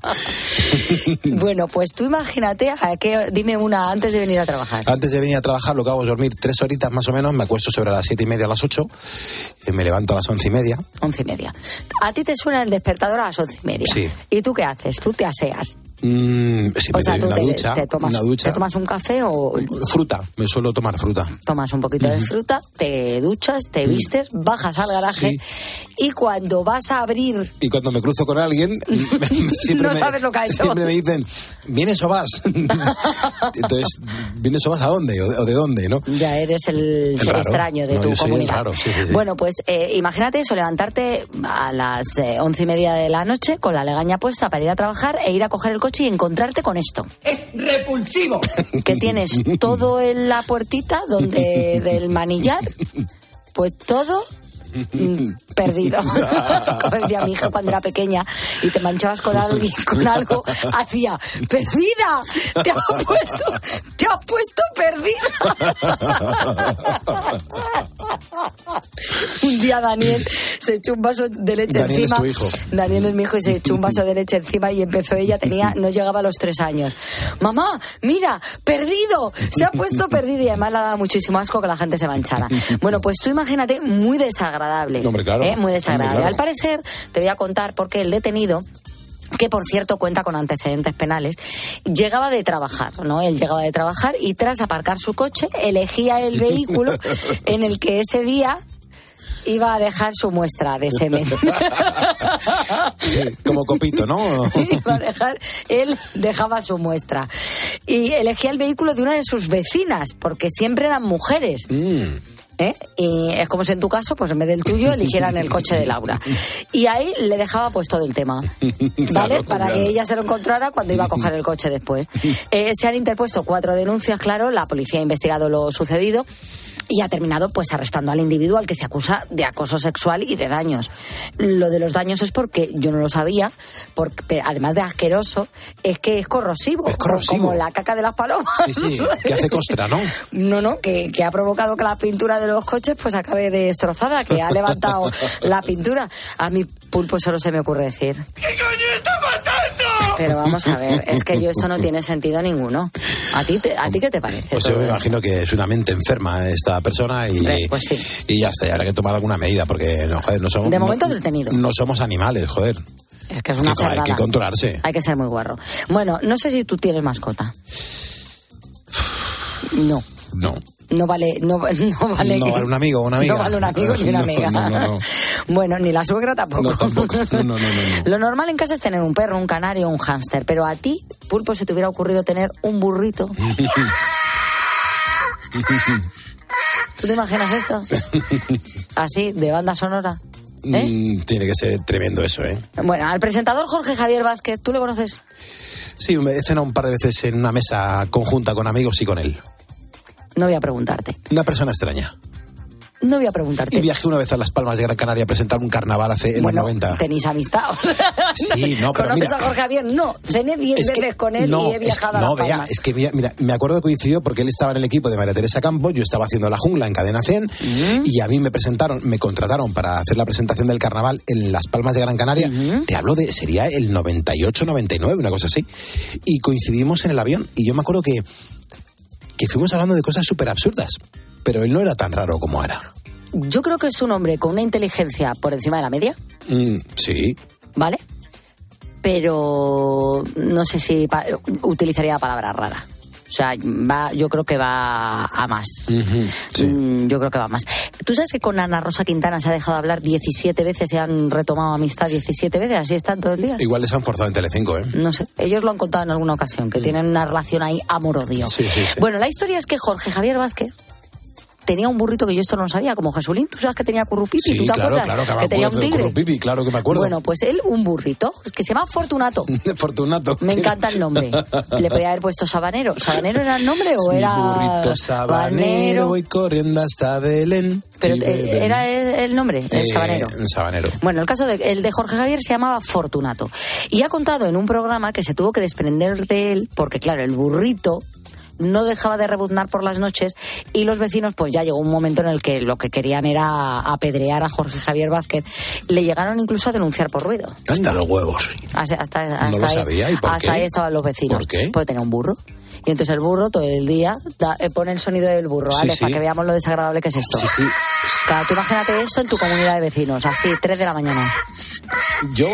Bueno, pues tú imagínate, dime una antes de venir a trabajar. Antes de venir a trabajar lo que hago es dormir 3 horitas más o menos, me acuesto sobre las 7:30 a las 8, me levanto a las 11:30. 11:30. A ti te suena el despertador a las 11:30. Sí. ¿Y tú qué haces? ¿Tú te aseas? Sí, me doy una ducha. ¿Te tomas un café o...? Fruta, me suelo tomar fruta. Tomas un poquito de fruta, te duchas, te vistes, bajas al garaje y cuando vas a abrir... Y cuando me cruzo con alguien, siempre no sabes lo que ha hecho. Siempre me dicen, ¿vienes o vas? Entonces, ¿vienes o vas a dónde? ¿O de dónde, no? Ya eres el ser extraño de tu comunidad. Raro, sí. Bueno, pues imagínate eso, levantarte a las 11:30 de la noche con la legaña puesta para ir a trabajar e ir a coger el coche y encontrarte con esto. ¡Es repulsivo! Que tienes todo en la puertita del manillar, pues todo perdido. Como decía mi hija cuando era pequeña y te manchabas con algo, hacía: ¡perdida! ¡Te has puesto perdida! Un día Daniel se echó un vaso de leche Daniel encima. Es tu hijo. Daniel es mi hijo y se echó un vaso de leche encima y empezó ella, no llegaba a los 3 años. ¡Mamá, mira, perdido! Se ha puesto perdido. Y además le daba muchísimo asco que la gente se manchara. Bueno, pues tú imagínate, muy desagradable. Hombre, claro. Muy desagradable. Hombre, claro. Al parecer, te voy a contar por qué el detenido, que por cierto cuenta con antecedentes penales, llegaba de trabajar, ¿no? Él llegaba de trabajar y tras aparcar su coche elegía el vehículo en el que ese día iba a dejar su muestra de semen. Como Copito, ¿no? Él dejaba su muestra. Y elegía el vehículo de una de sus vecinas, porque siempre eran mujeres. Y es como si en tu caso, pues en vez del tuyo, eligieran el coche de Laura. Y ahí le dejaba pues todo el tema, ¿vale? Claro, para que ella se lo encontrara cuando iba a coger el coche después. Se han interpuesto 4 denuncias, claro, la policía ha investigado lo sucedido. y ha terminado pues arrestando al individuo al que se acusa de acoso sexual y de daños. Lo de los daños es porque yo no lo sabía, porque además de asqueroso, es que es corrosivo. Es corrosivo. Como la caca de las palomas. Sí, que hace costra, ¿no? No, que ha provocado que la pintura de los coches pues acabe destrozada, que ha levantado la pintura. A mi Pulpo solo se me ocurre decir: ¿qué coño está pasando? Pero vamos a ver, es que esto no tiene sentido ninguno. ¿A ti qué te parece? Pues yo me imagino que es una mente enferma esta persona y, pues sí. Y ya está, y habrá que tomar alguna medida porque no somos... De momento detenido. No somos animales, joder. Es que es una cerdada. Hay que controlarse. Hay que ser muy guarro. Bueno, no sé si tú tienes mascota. No. No vale un amigo o una amiga. No vale un amigo ni una amiga. No. Bueno, ni la suegra tampoco. No, tampoco. No. Lo normal en casa es tener un perro, un canario o un hámster, pero a ti, Pulpo, se te hubiera ocurrido tener un burrito. ¿Tú te imaginas esto? Así, de banda sonora. Tiene que ser tremendo eso, ¿eh? Bueno, al presentador Jorge Javier Vázquez, ¿tú le conoces? Sí, me he cenado un par de veces en una mesa conjunta con amigos y con él. No voy a preguntarte. Una persona extraña. No voy a preguntarte. Y viajé una vez a Las Palmas de Gran Canaria a presentar un carnaval en los 90. Tenéis amistad. Sí, no, pero ¿conoces mira, a Jorge Javier? No, cené 10 veces con él y he viajado a Las Palmas. Es que mira, me acuerdo que coincidió porque él estaba en el equipo de María Teresa Campos, yo estaba haciendo La Jungla en Cadena 100 y a mí me contrataron para hacer la presentación del carnaval en Las Palmas de Gran Canaria. Te hablo sería el 98, 99, una cosa así. Y coincidimos en el avión y yo me acuerdo que fuimos hablando de cosas súper absurdas, pero él no era tan raro como era. Yo creo que es un hombre con una inteligencia por encima de la media. Sí. ¿Vale? Pero no sé si utilizaría la palabra rara. O sea, yo creo que va a más. Sí. Yo creo que va a más. ¿Tú sabes que con Ana Rosa Quintana se ha dejado de hablar 17 veces, se han retomado amistad 17 veces? ¿Así están todo el día? Igual les han forzado en Telecinco, ¿eh? No sé. Ellos lo han contado en alguna ocasión, que tienen una relación ahí amor-odio. Sí. Bueno, la historia es que Jorge Javier Vázquez tenía un burrito que yo esto no lo sabía, como Jesulín. ¿Tú sabes que tenía currupipi? Sí, ¿Tú te acuerdas? Claro, que tenía un tigre. Currupipi, claro que me acuerdo. Bueno, pues él, un burrito, que se llama Fortunato. Fortunato. Me encanta el nombre. Le podía haber puesto Sabanero. ¿Sabanero era el nombre o era...? Mi burrito Sabanero, voy corriendo hasta Belén. Pero ¿era el nombre? El Sabanero. Sabanero. Bueno, el caso el de Jorge Javier se llamaba Fortunato. Y ha contado en un programa que se tuvo que desprender de él, porque claro, el burrito no dejaba de rebuznar por las noches y los vecinos, pues ya llegó un momento en el que lo que querían era apedrear a Jorge Javier Vázquez. Le llegaron incluso a denunciar por ruido. Hasta los huevos. Hasta no lo sabía. ¿Y por qué? Hasta ahí estaban los vecinos. ¿Por qué? Pues tenía un burro. Y entonces el burro todo el día pone el sonido del burro, ¿vale? Sí. Para que veamos lo desagradable que es esto. Sí. Claro, tú imagínate esto en tu comunidad de vecinos, así, 3 de la mañana. Yo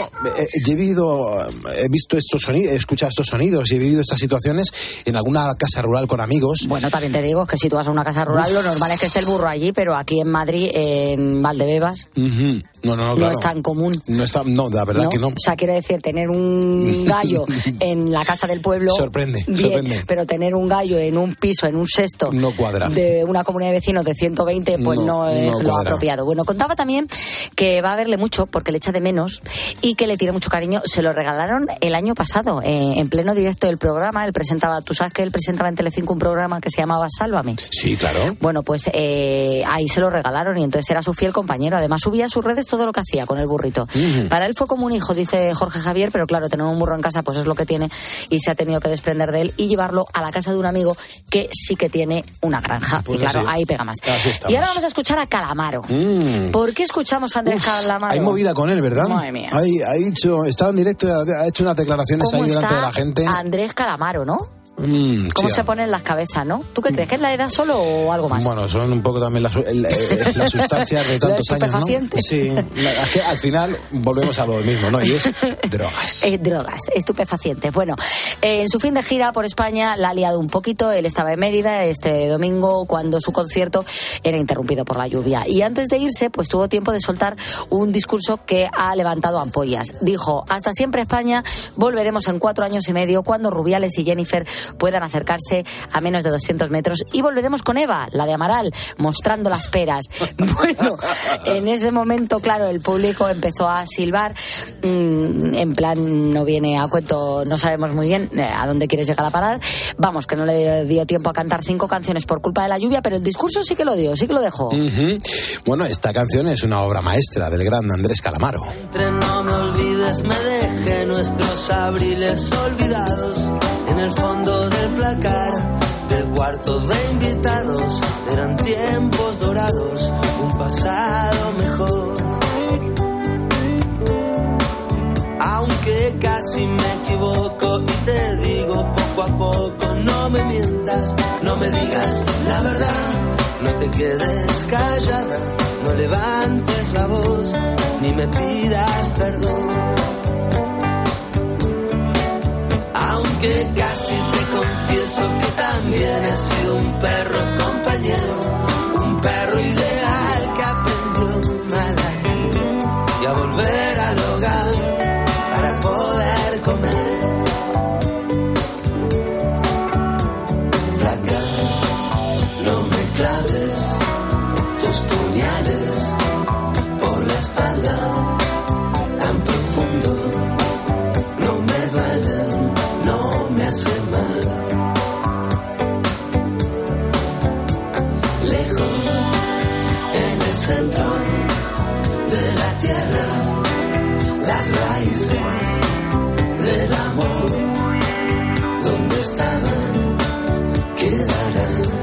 he visto estos sonidos, he escuchado estos sonidos y he vivido estas situaciones en alguna casa rural con amigos. Bueno, también te digo que si tú vas a una casa rural, lo normal es que esté el burro allí, pero aquí en Madrid, en Valdebebas, no es tan común. No, la verdad que no. O sea, quiero decir, tener un gallo en la casa del pueblo sorprende. Pero tener un gallo en un piso, en un sexto, no cuadra. De una comunidad de vecinos de 120, pues no es lo apropiado. Bueno, contaba también que va a verle mucho porque le echa de menos y que le tiene mucho cariño. Se lo regalaron el año pasado, en pleno directo del programa. Él presentaba, tú sabes que él presentaba en Telecinco un programa que se llamaba Sálvame. Sí, claro. Bueno, pues ahí se lo regalaron y entonces era su fiel compañero. Además subía a sus redes todo lo que hacía con el burrito. Para él fue como un hijo, dice Jorge Javier, pero claro, tener un burro en casa pues es lo que tiene y se ha tenido que desprender de él y llevarlo a la casa de un amigo que sí que tiene una granja. Pues y claro, sí. Ahí pega más. Y ahora vamos a escuchar a Calamaro. ¿Por qué escuchamos a Andrés Calamaro? Hay movida con él, ¿verdad? Madre mía. Estaba en directo, ha hecho unas declaraciones ahí delante de la gente. Andrés Calamaro, ¿no? ¿Cómo se ponen las cabezas, no? ¿Tú qué crees? ¿Que es la edad solo o algo más? Bueno, son un poco también las sustancias de tantos años, ¿no? Sí, es que al final volvemos a lo mismo, ¿no? Y es drogas. Drogas, estupefacientes. Bueno, en su fin de gira por España la ha liado un poquito. Él estaba en Mérida este domingo cuando su concierto era interrumpido por la lluvia. Y antes de irse, pues tuvo tiempo de soltar un discurso que ha levantado ampollas. Dijo, hasta siempre España, volveremos en 4 años y medio cuando Rubiales y Jennifer puedan acercarse a menos de 200 metros. Y volveremos con Eva, la de Amaral, mostrando las peras. Bueno, en ese momento, claro, el público empezó a silbar, en plan, no viene a cuento, no sabemos muy bien a dónde quieres llegar a parar. Vamos, que no le dio tiempo a cantar 5 canciones por culpa de la lluvia, pero el discurso sí que lo dio, sí que lo dejó. Bueno, esta canción es una obra maestra del gran Andrés Calamaro. Entre no me olvides, me dejé nuestros abriles olvidados en el fondo del placar del cuarto de invitados. Eran tiempos dorados, un pasado mejor. Aunque casi me equivoco y te digo poco a poco, no me mientas, no me digas la verdad, no te quedes callada, no levantes la voz, ni me pidas perdón. Aunque casi te confieso que también he sido un perro compañero, un perro ideal que aprendió mal a ir y a volver al hogar para poder comer. Flaca, no me claves tus puñales por la espalda tan profundo, no me duelen, no me hacen mal. Lejos, en el centro de la tierra, las raíces del amor, donde estaban, quedarán.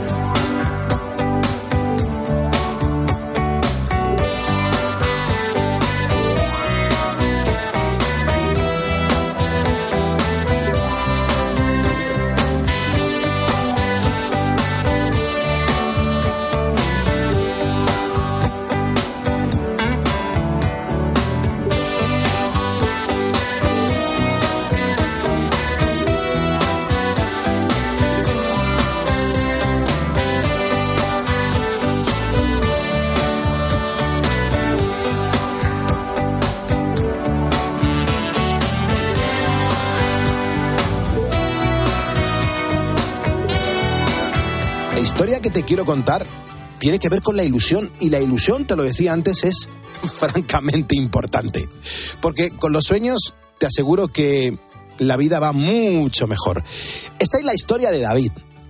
La historia que te quiero contar tiene que ver con la ilusión, y la ilusión, te lo decía antes, es francamente importante, porque con los sueños te aseguro que la vida va mucho mejor. Esta es la historia de David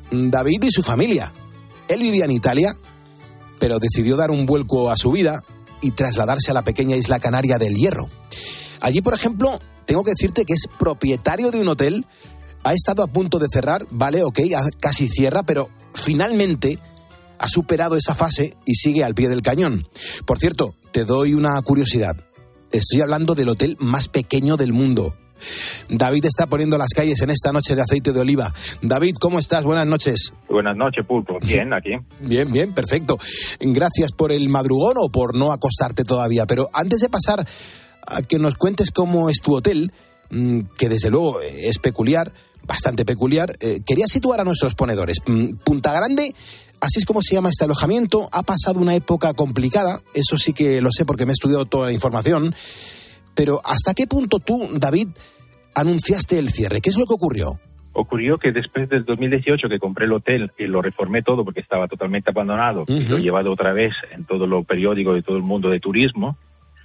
y su familia. Él vivía en Italia, pero decidió dar un vuelco a su vida y trasladarse a la pequeña isla canaria del Hierro. Allí, por ejemplo, tengo que decirte que es propietario de un hotel. Ha estado a punto de cerrar, vale, ok, casi cierra, pero finalmente ha superado esa fase y sigue al pie del cañón. Por cierto, te doy una curiosidad. Estoy hablando del hotel más pequeño del mundo. David está poniendo las calles en esta noche de aceite de oliva. David, ¿cómo estás? Buenas noches. Buenas noches, Pulpo. Bien, aquí. Bien, perfecto. Gracias por el madrugón o por no acostarte todavía. Pero antes de pasar a que nos cuentes cómo es tu hotel, que desde luego es peculiar, bastante peculiar, quería situar a nuestros ponedores. Punta Grande, así es como se llama este alojamiento, ha pasado una época complicada, eso sí que lo sé porque me he estudiado toda la información, pero ¿hasta qué punto tú, David, anunciaste el cierre? ¿Qué es lo que ocurrió? Ocurrió que después del 2018 que compré el hotel y lo reformé todo porque estaba totalmente abandonado, y lo he llevado otra vez en todos los periódicos de todo el mundo de turismo.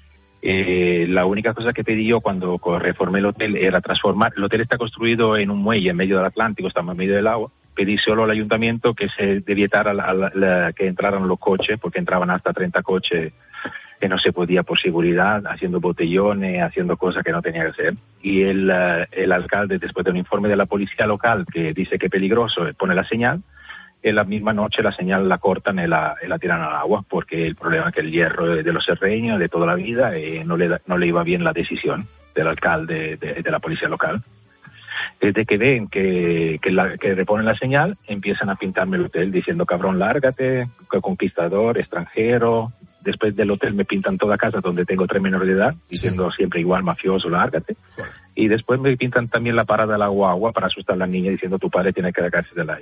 La única cosa que pedí yo cuando reformé el hotel era transformar. El hotel está construido en un muelle en medio del Atlántico, estamos en medio del agua. Pedí solo al ayuntamiento que se debietara que entraran los coches, porque entraban hasta 30 coches que no se podía por seguridad, haciendo botellones, haciendo cosas que no tenía que hacer. Y el alcalde, después de un informe de la policía local que dice que es peligroso, pone la señal. En la misma noche la señal la cortan y la tiran al agua, porque el problema es que el hierro de los serreños de toda la vida no le iba bien la decisión del alcalde de la policía local. Desde que ven que reponen la señal, empiezan a pintarme el hotel diciendo cabrón, lárgate, conquistador, extranjero. Después del hotel me pintan toda casa donde tengo 3 menores de edad, diciendo siempre igual, mafioso, lárgate. Y después me pintan también la parada de la guagua para asustar a la niña diciendo tu padre tiene que sacarse de la isla.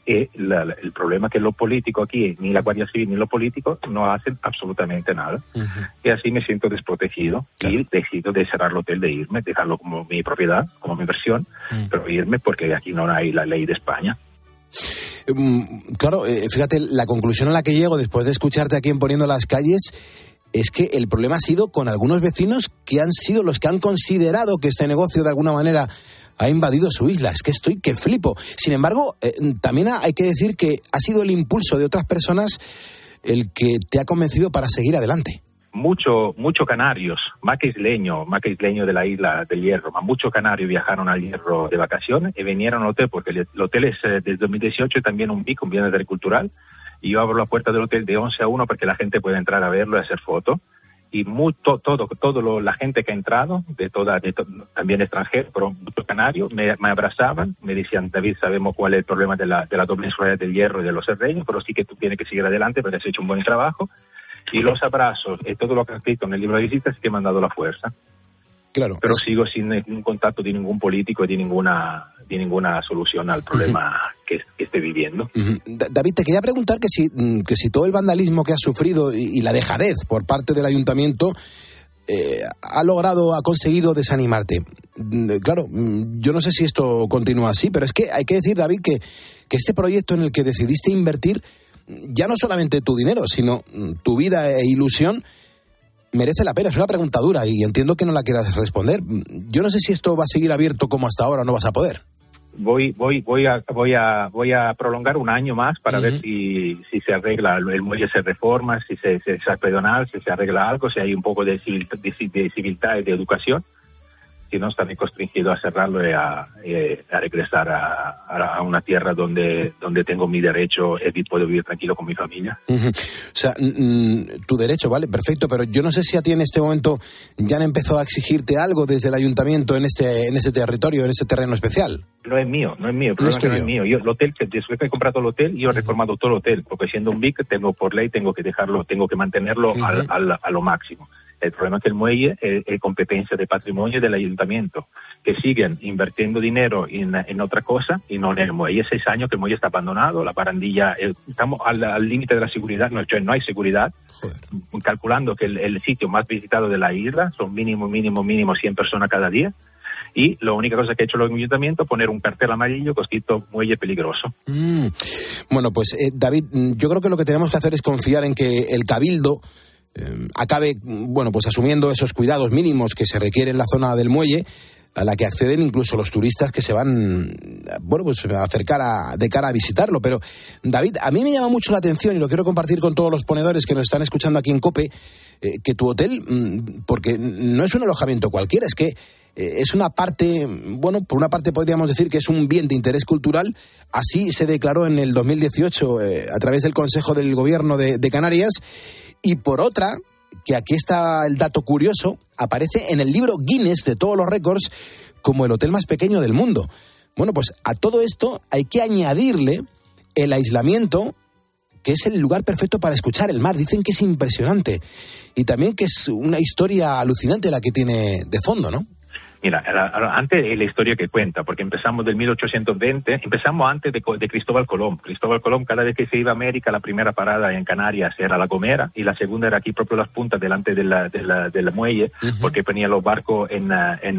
El problema es que los políticos aquí, ni la Guardia Civil ni los políticos, no hacen absolutamente nada. Y así me siento desprotegido y decido de cerrar el hotel, de irme, dejarlo como mi propiedad, como mi inversión, pero irme porque aquí no hay la ley de España. Claro, fíjate, la conclusión a la que llego después de escucharte aquí en Poniendo las Calles es que el problema ha sido con algunos vecinos que han sido los que han considerado que este negocio de alguna manera ha invadido su isla. Es que estoy que flipo. Sin embargo, también hay que decir que ha sido el impulso de otras personas el que te ha convencido para seguir adelante. Muchos canarios, más que isleños de la isla del Hierro, muchos canarios viajaron al Hierro de vacaciones y vinieron al hotel, porque el hotel es desde 2018 también un BIC, un bien cultural, y yo abro la puerta del hotel de 11 a 1 para que la gente pueda entrar a verlo y hacer fotos. Y la gente que ha entrado, también extranjeros, pero muchos canarios, me abrazaban, me decían: David, sabemos cuál es el problema de la doble inseguridad del Hierro y de los serreños, pero sí que tú tienes que seguir adelante porque has hecho un buen trabajo. Y los abrazos y todo lo que han escrito en el libro de visitas sí que me han dado la fuerza. Claro. Pero sigo sin ningún contacto de ningún político y de ninguna solución al problema que esté viviendo. David, te quería preguntar que si todo el vandalismo que has sufrido y la dejadez por parte del ayuntamiento ha conseguido desanimarte. Claro, yo no sé si esto continúa así, pero es que hay que decir, David, que este proyecto en el que decidiste invertir ya no solamente tu dinero, sino tu vida e ilusión, merece la pena. Es una pregunta dura y entiendo que no la quieras responder. Yo no sé si esto va a seguir abierto como hasta ahora, no vas a poder. Voy a prolongar un año más para ver si se arregla, el muelle se reforma, si se hace pedonal, si se arregla algo, si hay un poco de civilidad y de educación. Si no, estaré constringido a cerrarlo y a regresar a una tierra donde tengo mi derecho y puedo vivir tranquilo con mi familia. O sea, tu derecho, vale, perfecto, pero yo no sé si a ti en este momento ya han empezado a exigirte algo desde el ayuntamiento en ese territorio, en ese terreno especial. No es mío, el problema es que no es mío. Yo, el hotel, después que he comprado el hotel, yo he reformado todo el hotel, porque siendo un BIC, por ley tengo que mantenerlo a lo máximo. El problema es que el muelle es competencia de patrimonio del ayuntamiento, que siguen invirtiendo dinero en otra cosa y no en el muelle. 6 años que el muelle está abandonado, la barandilla, estamos al límite de la seguridad, no hay seguridad. Joder. Calculando que el sitio más visitado de la isla son mínimo 100 personas cada día. Y la única cosa que ha hecho el ayuntamiento es poner un cartel amarillo con escrito muelle peligroso. Bueno, pues David, yo creo que lo que tenemos que hacer es confiar en que el Cabildo acabe, pues asumiendo esos cuidados mínimos que se requieren en la zona del muelle, a la que acceden incluso los turistas que se van, a acercar de cara a visitarlo. Pero, David, a mí me llama mucho la atención, y lo quiero compartir con todos los ponedores que nos están escuchando aquí en COPE, que tu hotel, porque no es un alojamiento cualquiera, es que es una parte, por una parte podríamos decir que es un bien de interés cultural. Así se declaró en el 2018 a través del Consejo del Gobierno de Canarias. Y por otra, que aquí está el dato curioso, aparece en el libro Guinness de todos los récords como el hotel más pequeño del mundo. Bueno, pues a todo esto hay que añadirle el aislamiento, que es el lugar perfecto para escuchar el mar. Dicen que es impresionante y también que es una historia alucinante la que tiene de fondo, ¿no? Mira, antes de la historia que cuenta, porque empezamos del 1820, empezamos antes de Cristóbal Colón. Cristóbal Colón, cada vez que se iba a América, la primera parada en Canarias era La Gomera y la segunda era aquí propio Las Puntas, delante de la muelle, porque ponían los barcos en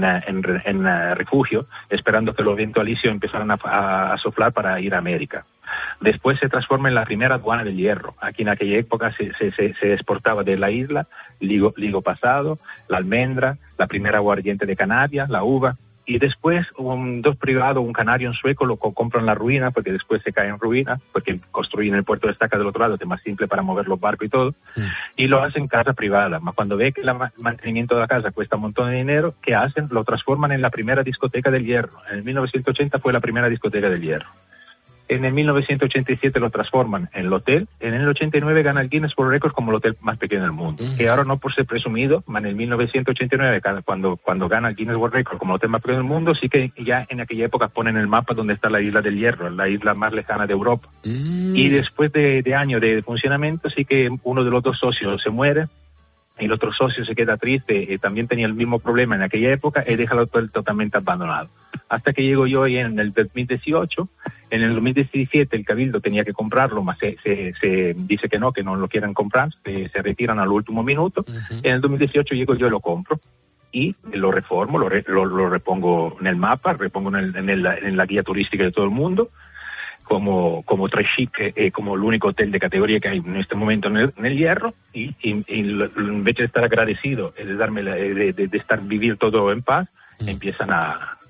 refugio, esperando que los vientos alisios empezaran a soplar para ir a América. Después se transforma en la primera aduana del hierro. Aquí en aquella época se exportaba de la isla ligo pasado, la almendra, la primera aguardiente de Canarias, la uva. Y después dos privados, un canario y un sueco, lo compran la ruina, porque después se cae en ruina, porque construyen el puerto de estaca del otro lado, que es más simple para mover los barcos y todo, y lo hacen casa privada. Mas cuando ve que el mantenimiento de la casa cuesta un montón de dinero, ¿qué hacen? Lo transforman en la primera discoteca del hierro. En el 1980 fue la primera discoteca del hierro. En el 1987 lo transforman en el hotel. En el 89 gana el Guinness World Records como el hotel más pequeño del mundo. Que ahora, no por ser presumido, en el 1989, cuando gana el Guinness World Records como el hotel más pequeño del mundo, sí que ya en aquella época ponen el mapa donde está la isla del Hierro, la isla más lejana de Europa. Y después de años de funcionamiento, sí que uno de los dos socios se muere. el otro socio se queda triste, también tenía el mismo problema en aquella época, y deja el hotel totalmente abandonado. Hasta que llego yo en el 2018, en el 2017 el Cabildo tenía que comprarlo, mas se dice que no lo quieran comprar, se retiran al último minuto. En el 2018 llego yo y lo compro, y lo reformo, lo repongo en el mapa, repongo en la guía turística de todo el mundo, como tres chic, como el único hotel de categoría que hay en este momento en el Hierro, y en vez de estar agradecido de vivir todo en paz, empiezan a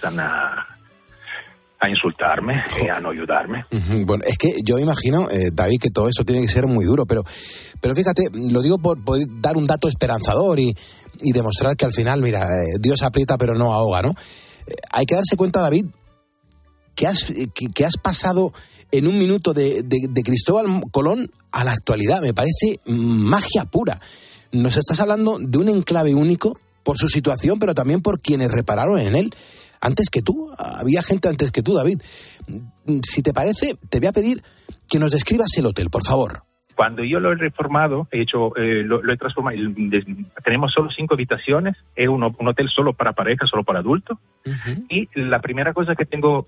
insultarme, a no ayudarme. Bueno, es que yo imagino, David, que todo eso tiene que ser muy duro, pero fíjate, lo digo por poder dar un dato esperanzador y demostrar que al final, mira, Dios aprieta pero no ahoga, ¿no? Hay que darse cuenta, David, que has pasado en un minuto de Cristóbal Colón a la actualidad. Me parece magia pura. Nos estás hablando de un enclave único por su situación, pero también por quienes repararon en él antes que tú. Había gente antes que tú, David. Si te parece, te voy a pedir que nos describas el hotel, por favor. Cuando yo lo he reformado, lo he transformado. Tenemos solo 5 habitaciones, es un hotel solo para parejas, solo para adultos. Y la primera cosa que tengo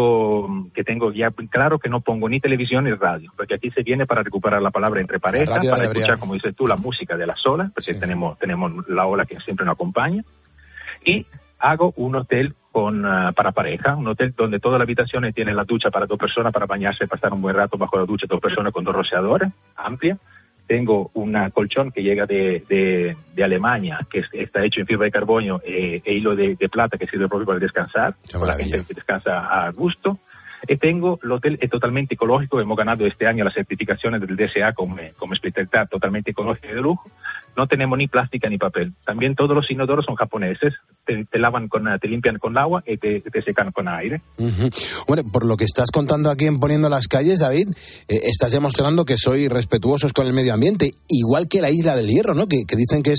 ya claro, que no pongo ni televisión ni radio, porque aquí se viene para recuperar la palabra entre parejas, para escuchar, como dices tú, la música de las olas, porque tenemos la ola que siempre nos acompaña. Y hago un hotel para pareja, un hotel donde todas las habitaciones tienen la ducha para 2 personas, para bañarse, pasar un buen rato bajo la ducha, 2 personas con 2 rociadores, amplia. Tengo un colchón que llega de Alemania, que está hecho en fibra de carbono e hilo de plata, que sirve propio para descansar, para la gente que descansa a gusto. Y tengo el hotel totalmente ecológico, hemos ganado este año las certificaciones del DSA como Hospitalidad totalmente ecológica y de lujo. No tenemos ni plástica ni papel. También todos los inodoros son japoneses. Te limpian con agua y te secan con aire. Bueno, por lo que estás contando aquí en Poniendo las Calles, David, estás demostrando que sois respetuosos con el medio ambiente, igual que la Isla del Hierro, ¿no? Que dicen que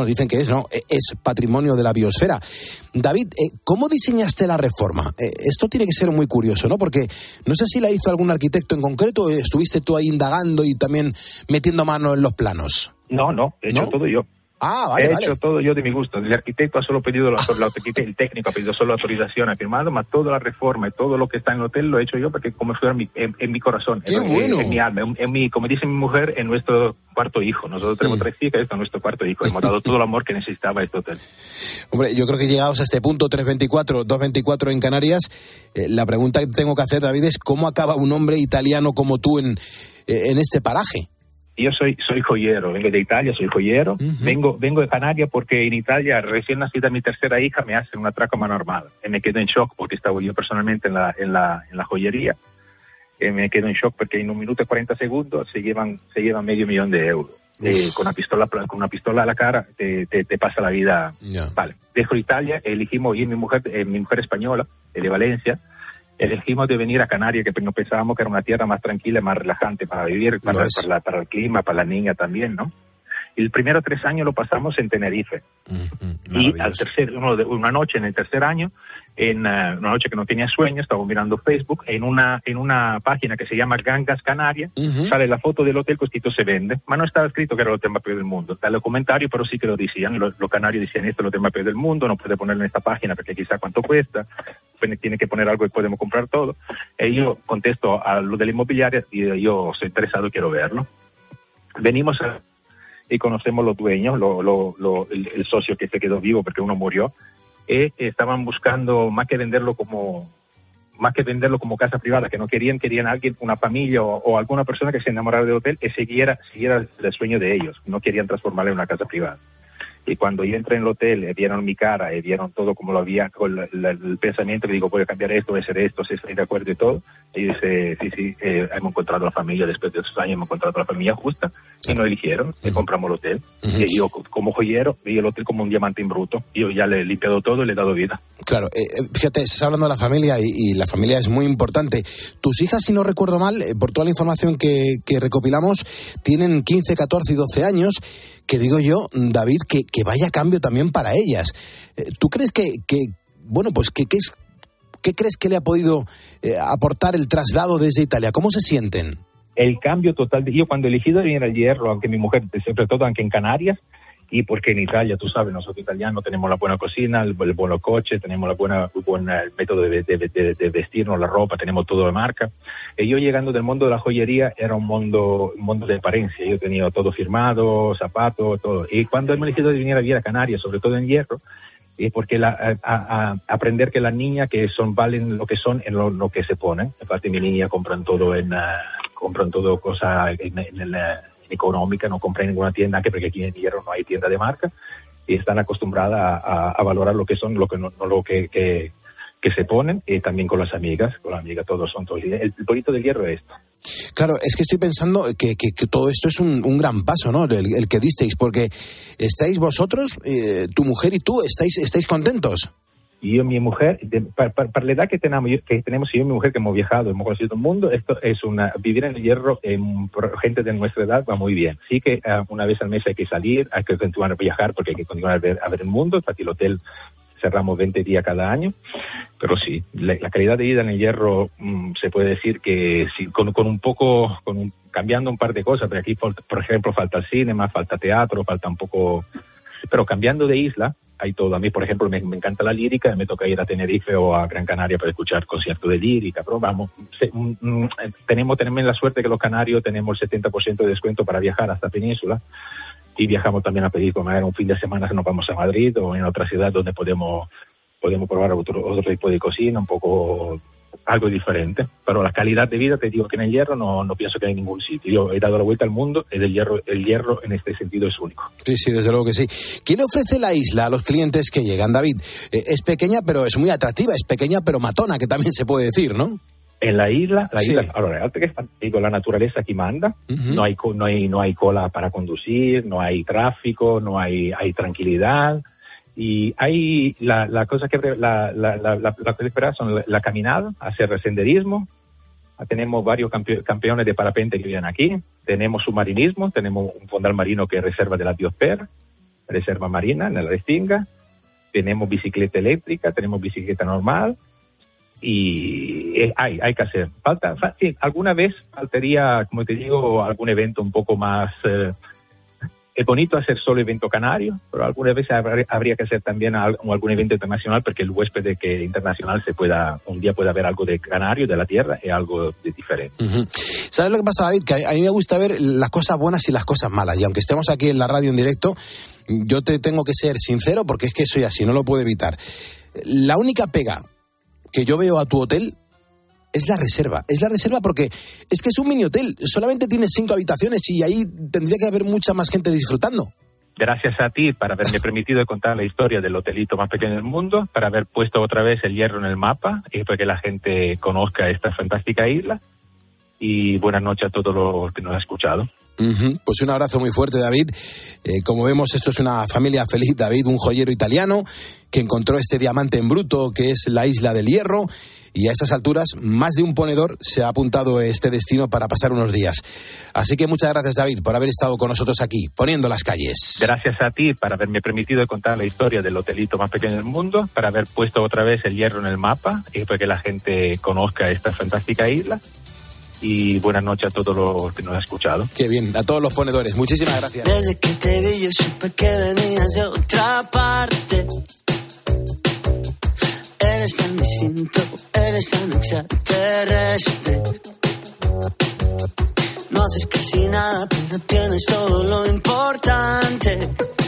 es patrimonio de la biosfera. David, ¿cómo diseñaste la reforma? Esto tiene que ser muy curioso, ¿no? Porque no sé si la hizo algún arquitecto en concreto, estuviste tú ahí indagando y también metiendo mano en los planos. No, he hecho todo yo. Vale. He hecho todo yo de mi gusto. El arquitecto ha solo pedido el técnico ha pedido solo autorización, ha firmado, más toda la reforma y todo lo que está en el hotel lo he hecho yo, porque como fuera en mi corazón, en mi alma, como dice mi mujer, en nuestro cuarto hijo. Nosotros tenemos 3 hijas, esto es nuestro cuarto hijo. Hemos dado todo el amor que necesitaba este hotel. Hombre, yo creo que llegados a este punto, 224 en Canarias, la pregunta que tengo que hacer, David, es ¿cómo acaba un hombre italiano como tú en este paraje? Yo soy joyero, vengo de Italia, soy joyero. Vengo de Canarias porque en Italia, recién nacida mi tercera hija, me hacen un atraco a mano armada. Me quedo en shock porque estaba yo personalmente en la joyería. Me quedo en shock porque en 1 minuto y 40 segundos se llevan $500,000 de euros. Con una pistola a la cara te pasa la vida. Vale, dejo Italia, elegimos ir mi mujer española, de Valencia. Elegimos de venir a Canarias, que no pensábamos que era una tierra más tranquila, más relajante para vivir, para el clima, para la niña también, ¿no? Y el primero 3 años lo pasamos en Tenerife. Y una noche en el tercer año, en una noche que no tenía sueño, estaba mirando Facebook, en una página que se llama Gangas Canarias, sale la foto del hotel que esto se vende. Mas no estaba escrito que era el hotel más peor del mundo. Está el comentario, pero sí que lo decían. Los canarios decían, esto es el hotel más peor del mundo, no puede ponerlo en esta página porque quizá cuánto cuesta. Tiene que poner algo y podemos comprar todo. Y yo contesto a lo de la inmobiliaria y yo soy interesado, quiero verlo. Venimos y conocemos los dueños, el socio que se quedó vivo porque uno murió. Estaban buscando más que venderlo como casa privada, que no querían alguien, una familia o alguna persona que se enamorara del hotel y siguiera el sueño de ellos. No querían transformarlo en una casa privada. Y cuando yo entré en el hotel, vieron mi cara, vieron todo como lo había, con el pensamiento, le digo, voy a cambiar esto, voy a hacer esto, si estoy de acuerdo y todo. Y dice, sí, hemos encontrado la familia, después de esos años hemos encontrado la familia justa, y nos eligieron, y compramos el hotel. Y yo, como joyero, vi el hotel como un diamante en bruto. Yo ya le he limpiado todo y le he dado vida. Claro, fíjate, estás hablando de la familia y la familia es muy importante. Tus hijas, si no recuerdo mal, por toda la información que recopilamos, tienen 15, 14 y 12 años, que digo yo, David, que vaya cambio también para ellas. ¿Tú crees ¿qué crees que le ha podido aportar el traslado desde Italia? ¿Cómo se sienten? El cambio total. Yo cuando elegí de venir al Hierro, aunque mi mujer, sobre todo aunque en Canarias, y porque en Italia, tú sabes, nosotros italianos tenemos la buena cocina, el buen coche, tenemos el método de vestirnos, la ropa, tenemos todo de marca. Y yo llegando del mundo de la joyería era un mundo de apariencia. Yo tenía todo firmado, zapatos, todo. Y cuando me decidido de venir a vivir a Canarias, sobre todo en Hierro, es porque aprender que las niñas que valen lo que son en lo que se ponen. En parte mi niña compran todo cosas en económica, no compran en ninguna tienda, porque aquí en Hierro no hay tienda de marca, y están acostumbradas a valorar lo que son, lo que se ponen, y también con las amigas todos son todos. El bonito del Hierro es esto. Claro, es que estoy pensando que todo esto es un gran paso, ¿no? El que disteis, porque estáis vosotros, tu mujer y tú, estáis contentos. Y yo, mi mujer, para la edad que tenemos yo y mi mujer, que hemos viajado, hemos conocido el mundo, esto es vivir en el Hierro, por gente de nuestra edad va muy bien. Sí que una vez al mes hay que salir, hay que continuar a viajar porque hay que continuar a ver el mundo. Para el hotel cerramos 20 días cada año, pero sí, la calidad de vida en el Hierro se puede decir que sí, cambiando un par de cosas, porque aquí, por ejemplo, falta el cinema, falta teatro, falta un poco, pero cambiando de isla, hay todo. A mí, por ejemplo, me encanta la lírica, me toca ir a Tenerife o a Gran Canaria para escuchar conciertos de lírica, pero vamos, tenemos la suerte que los canarios tenemos el 70% de descuento para viajar hasta Península, y viajamos también a pedir comer un fin de semana que nos vamos a Madrid o en otra ciudad donde podemos probar otro tipo de cocina, un poco algo diferente. Pero la calidad de vida, te digo que en el Hierro no pienso que hay ningún sitio. Yo he dado la vuelta al mundo, el Hierro en este sentido es único. Sí, desde luego que sí. ¿Qué le ofrece la isla a los clientes que llegan, David? Es pequeña, pero es muy atractiva, es pequeña, pero matona, que también se puede decir, ¿no? En la isla, sí. Ahora, digo, la naturaleza aquí manda, no hay cola para conducir, no hay tráfico, hay tranquilidad, y hay la cosa que esperar son la caminada, hacer senderismo. Tenemos varios campeones de parapente que vienen aquí, tenemos submarinismo, tenemos un fondal marino que es reserva de la biosfera, reserva marina en la Restinga, tenemos bicicleta eléctrica, tenemos bicicleta normal, y hay que hacer. Sí, alguna vez faltaría, como te digo, algún evento un poco más. Es bonito hacer solo evento canario, pero alguna vez habría que hacer también algún evento internacional, porque el huésped internacional un día pueda ver algo de canario, de la tierra, y algo de diferente. Uh-huh. ¿Sabes lo que pasa, David? Que a mí me gusta ver las cosas buenas y las cosas malas, y aunque estemos aquí en la radio en directo, yo te tengo que ser sincero, porque es que soy así, no lo puedo evitar. La única pega que yo veo a tu hotel es la reserva. Es la reserva porque es que es un mini hotel. Solamente tienes 5 habitaciones y ahí tendría que haber mucha más gente disfrutando. Gracias a ti por haberme permitido contar la historia del hotelito más pequeño del mundo, para haber puesto otra vez el Hierro en el mapa y para que la gente conozca esta fantástica isla. Y buenas noches a todos los que nos han escuchado. Uh-huh. Pues un abrazo muy fuerte, David. Como vemos, esto es una familia feliz. David, un joyero italiano que encontró este diamante en bruto que es la isla del Hierro, y a esas alturas más de un ponedor se ha apuntado a este destino para pasar unos días. Así que muchas gracias, David, por haber estado con nosotros aquí, poniendo las calles. Gracias a ti por haberme permitido contar la historia del hotelito más pequeño del mundo, para haber puesto otra vez el Hierro en el mapa y para que la gente conozca esta fantástica isla. Y buenas noches a todos los que nos han escuchado. Qué bien, a todos los ponedores. Muchísimas gracias. Desde que te vi yo supe que venías de otra parte. Eres tan distinto, eres tan extraterrestre. No haces casi nada, pero tienes todo lo importante.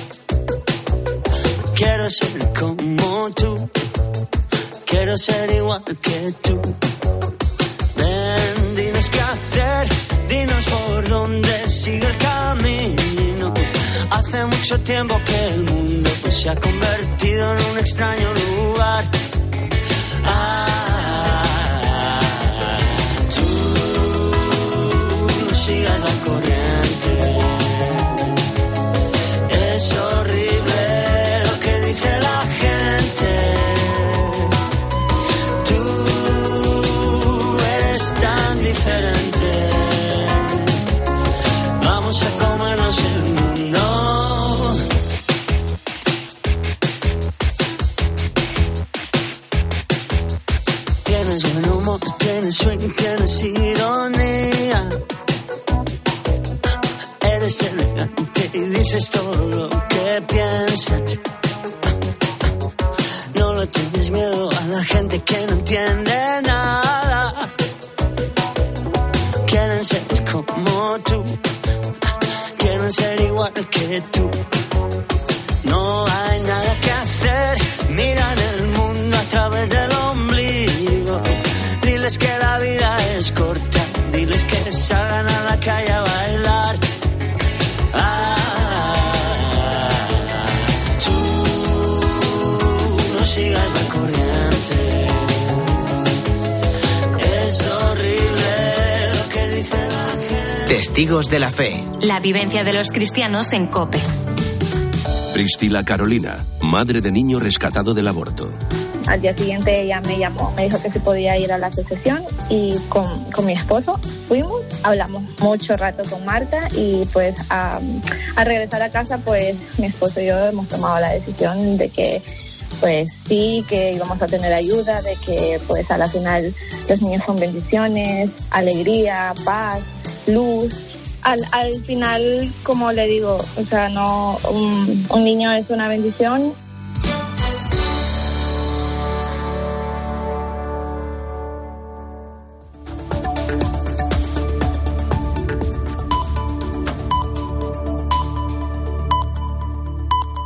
Quiero ser como tú, quiero ser igual que tú. Ven, dinos qué hacer, dinos por dónde sigue el camino. Hace mucho tiempo que el mundo se ha convertido en un extraño lugar. Tú no sigas la corriente. Es horrible lo que dice la gente. Tú eres tan diferente. Vamos a comernos el mundo. Tienes buen humor, tienes swing, tienes ironía. Eres elegante y dices todo lo que que tú. No hay nada que hacer, miran el mundo a través del ombligo. Diles que la vida es corta, diles que salgan a la calle a bailar. Tú no sigas la corriente, es horrible lo que dice la gente. Testigos de la fe. La vivencia de los cristianos en COPE. Priscila Carolina, madre de niño rescatado del aborto. Al día siguiente ella me llamó, me dijo que se podía ir a la asociación y con mi esposo fuimos, hablamos mucho rato con Marta y pues al regresar a casa pues mi esposo y yo hemos tomado la decisión de que pues sí, que íbamos a tener ayuda, de que pues a la final los niños son bendiciones, alegría, paz, luz. Al final, como le digo, o sea, no, un niño es una bendición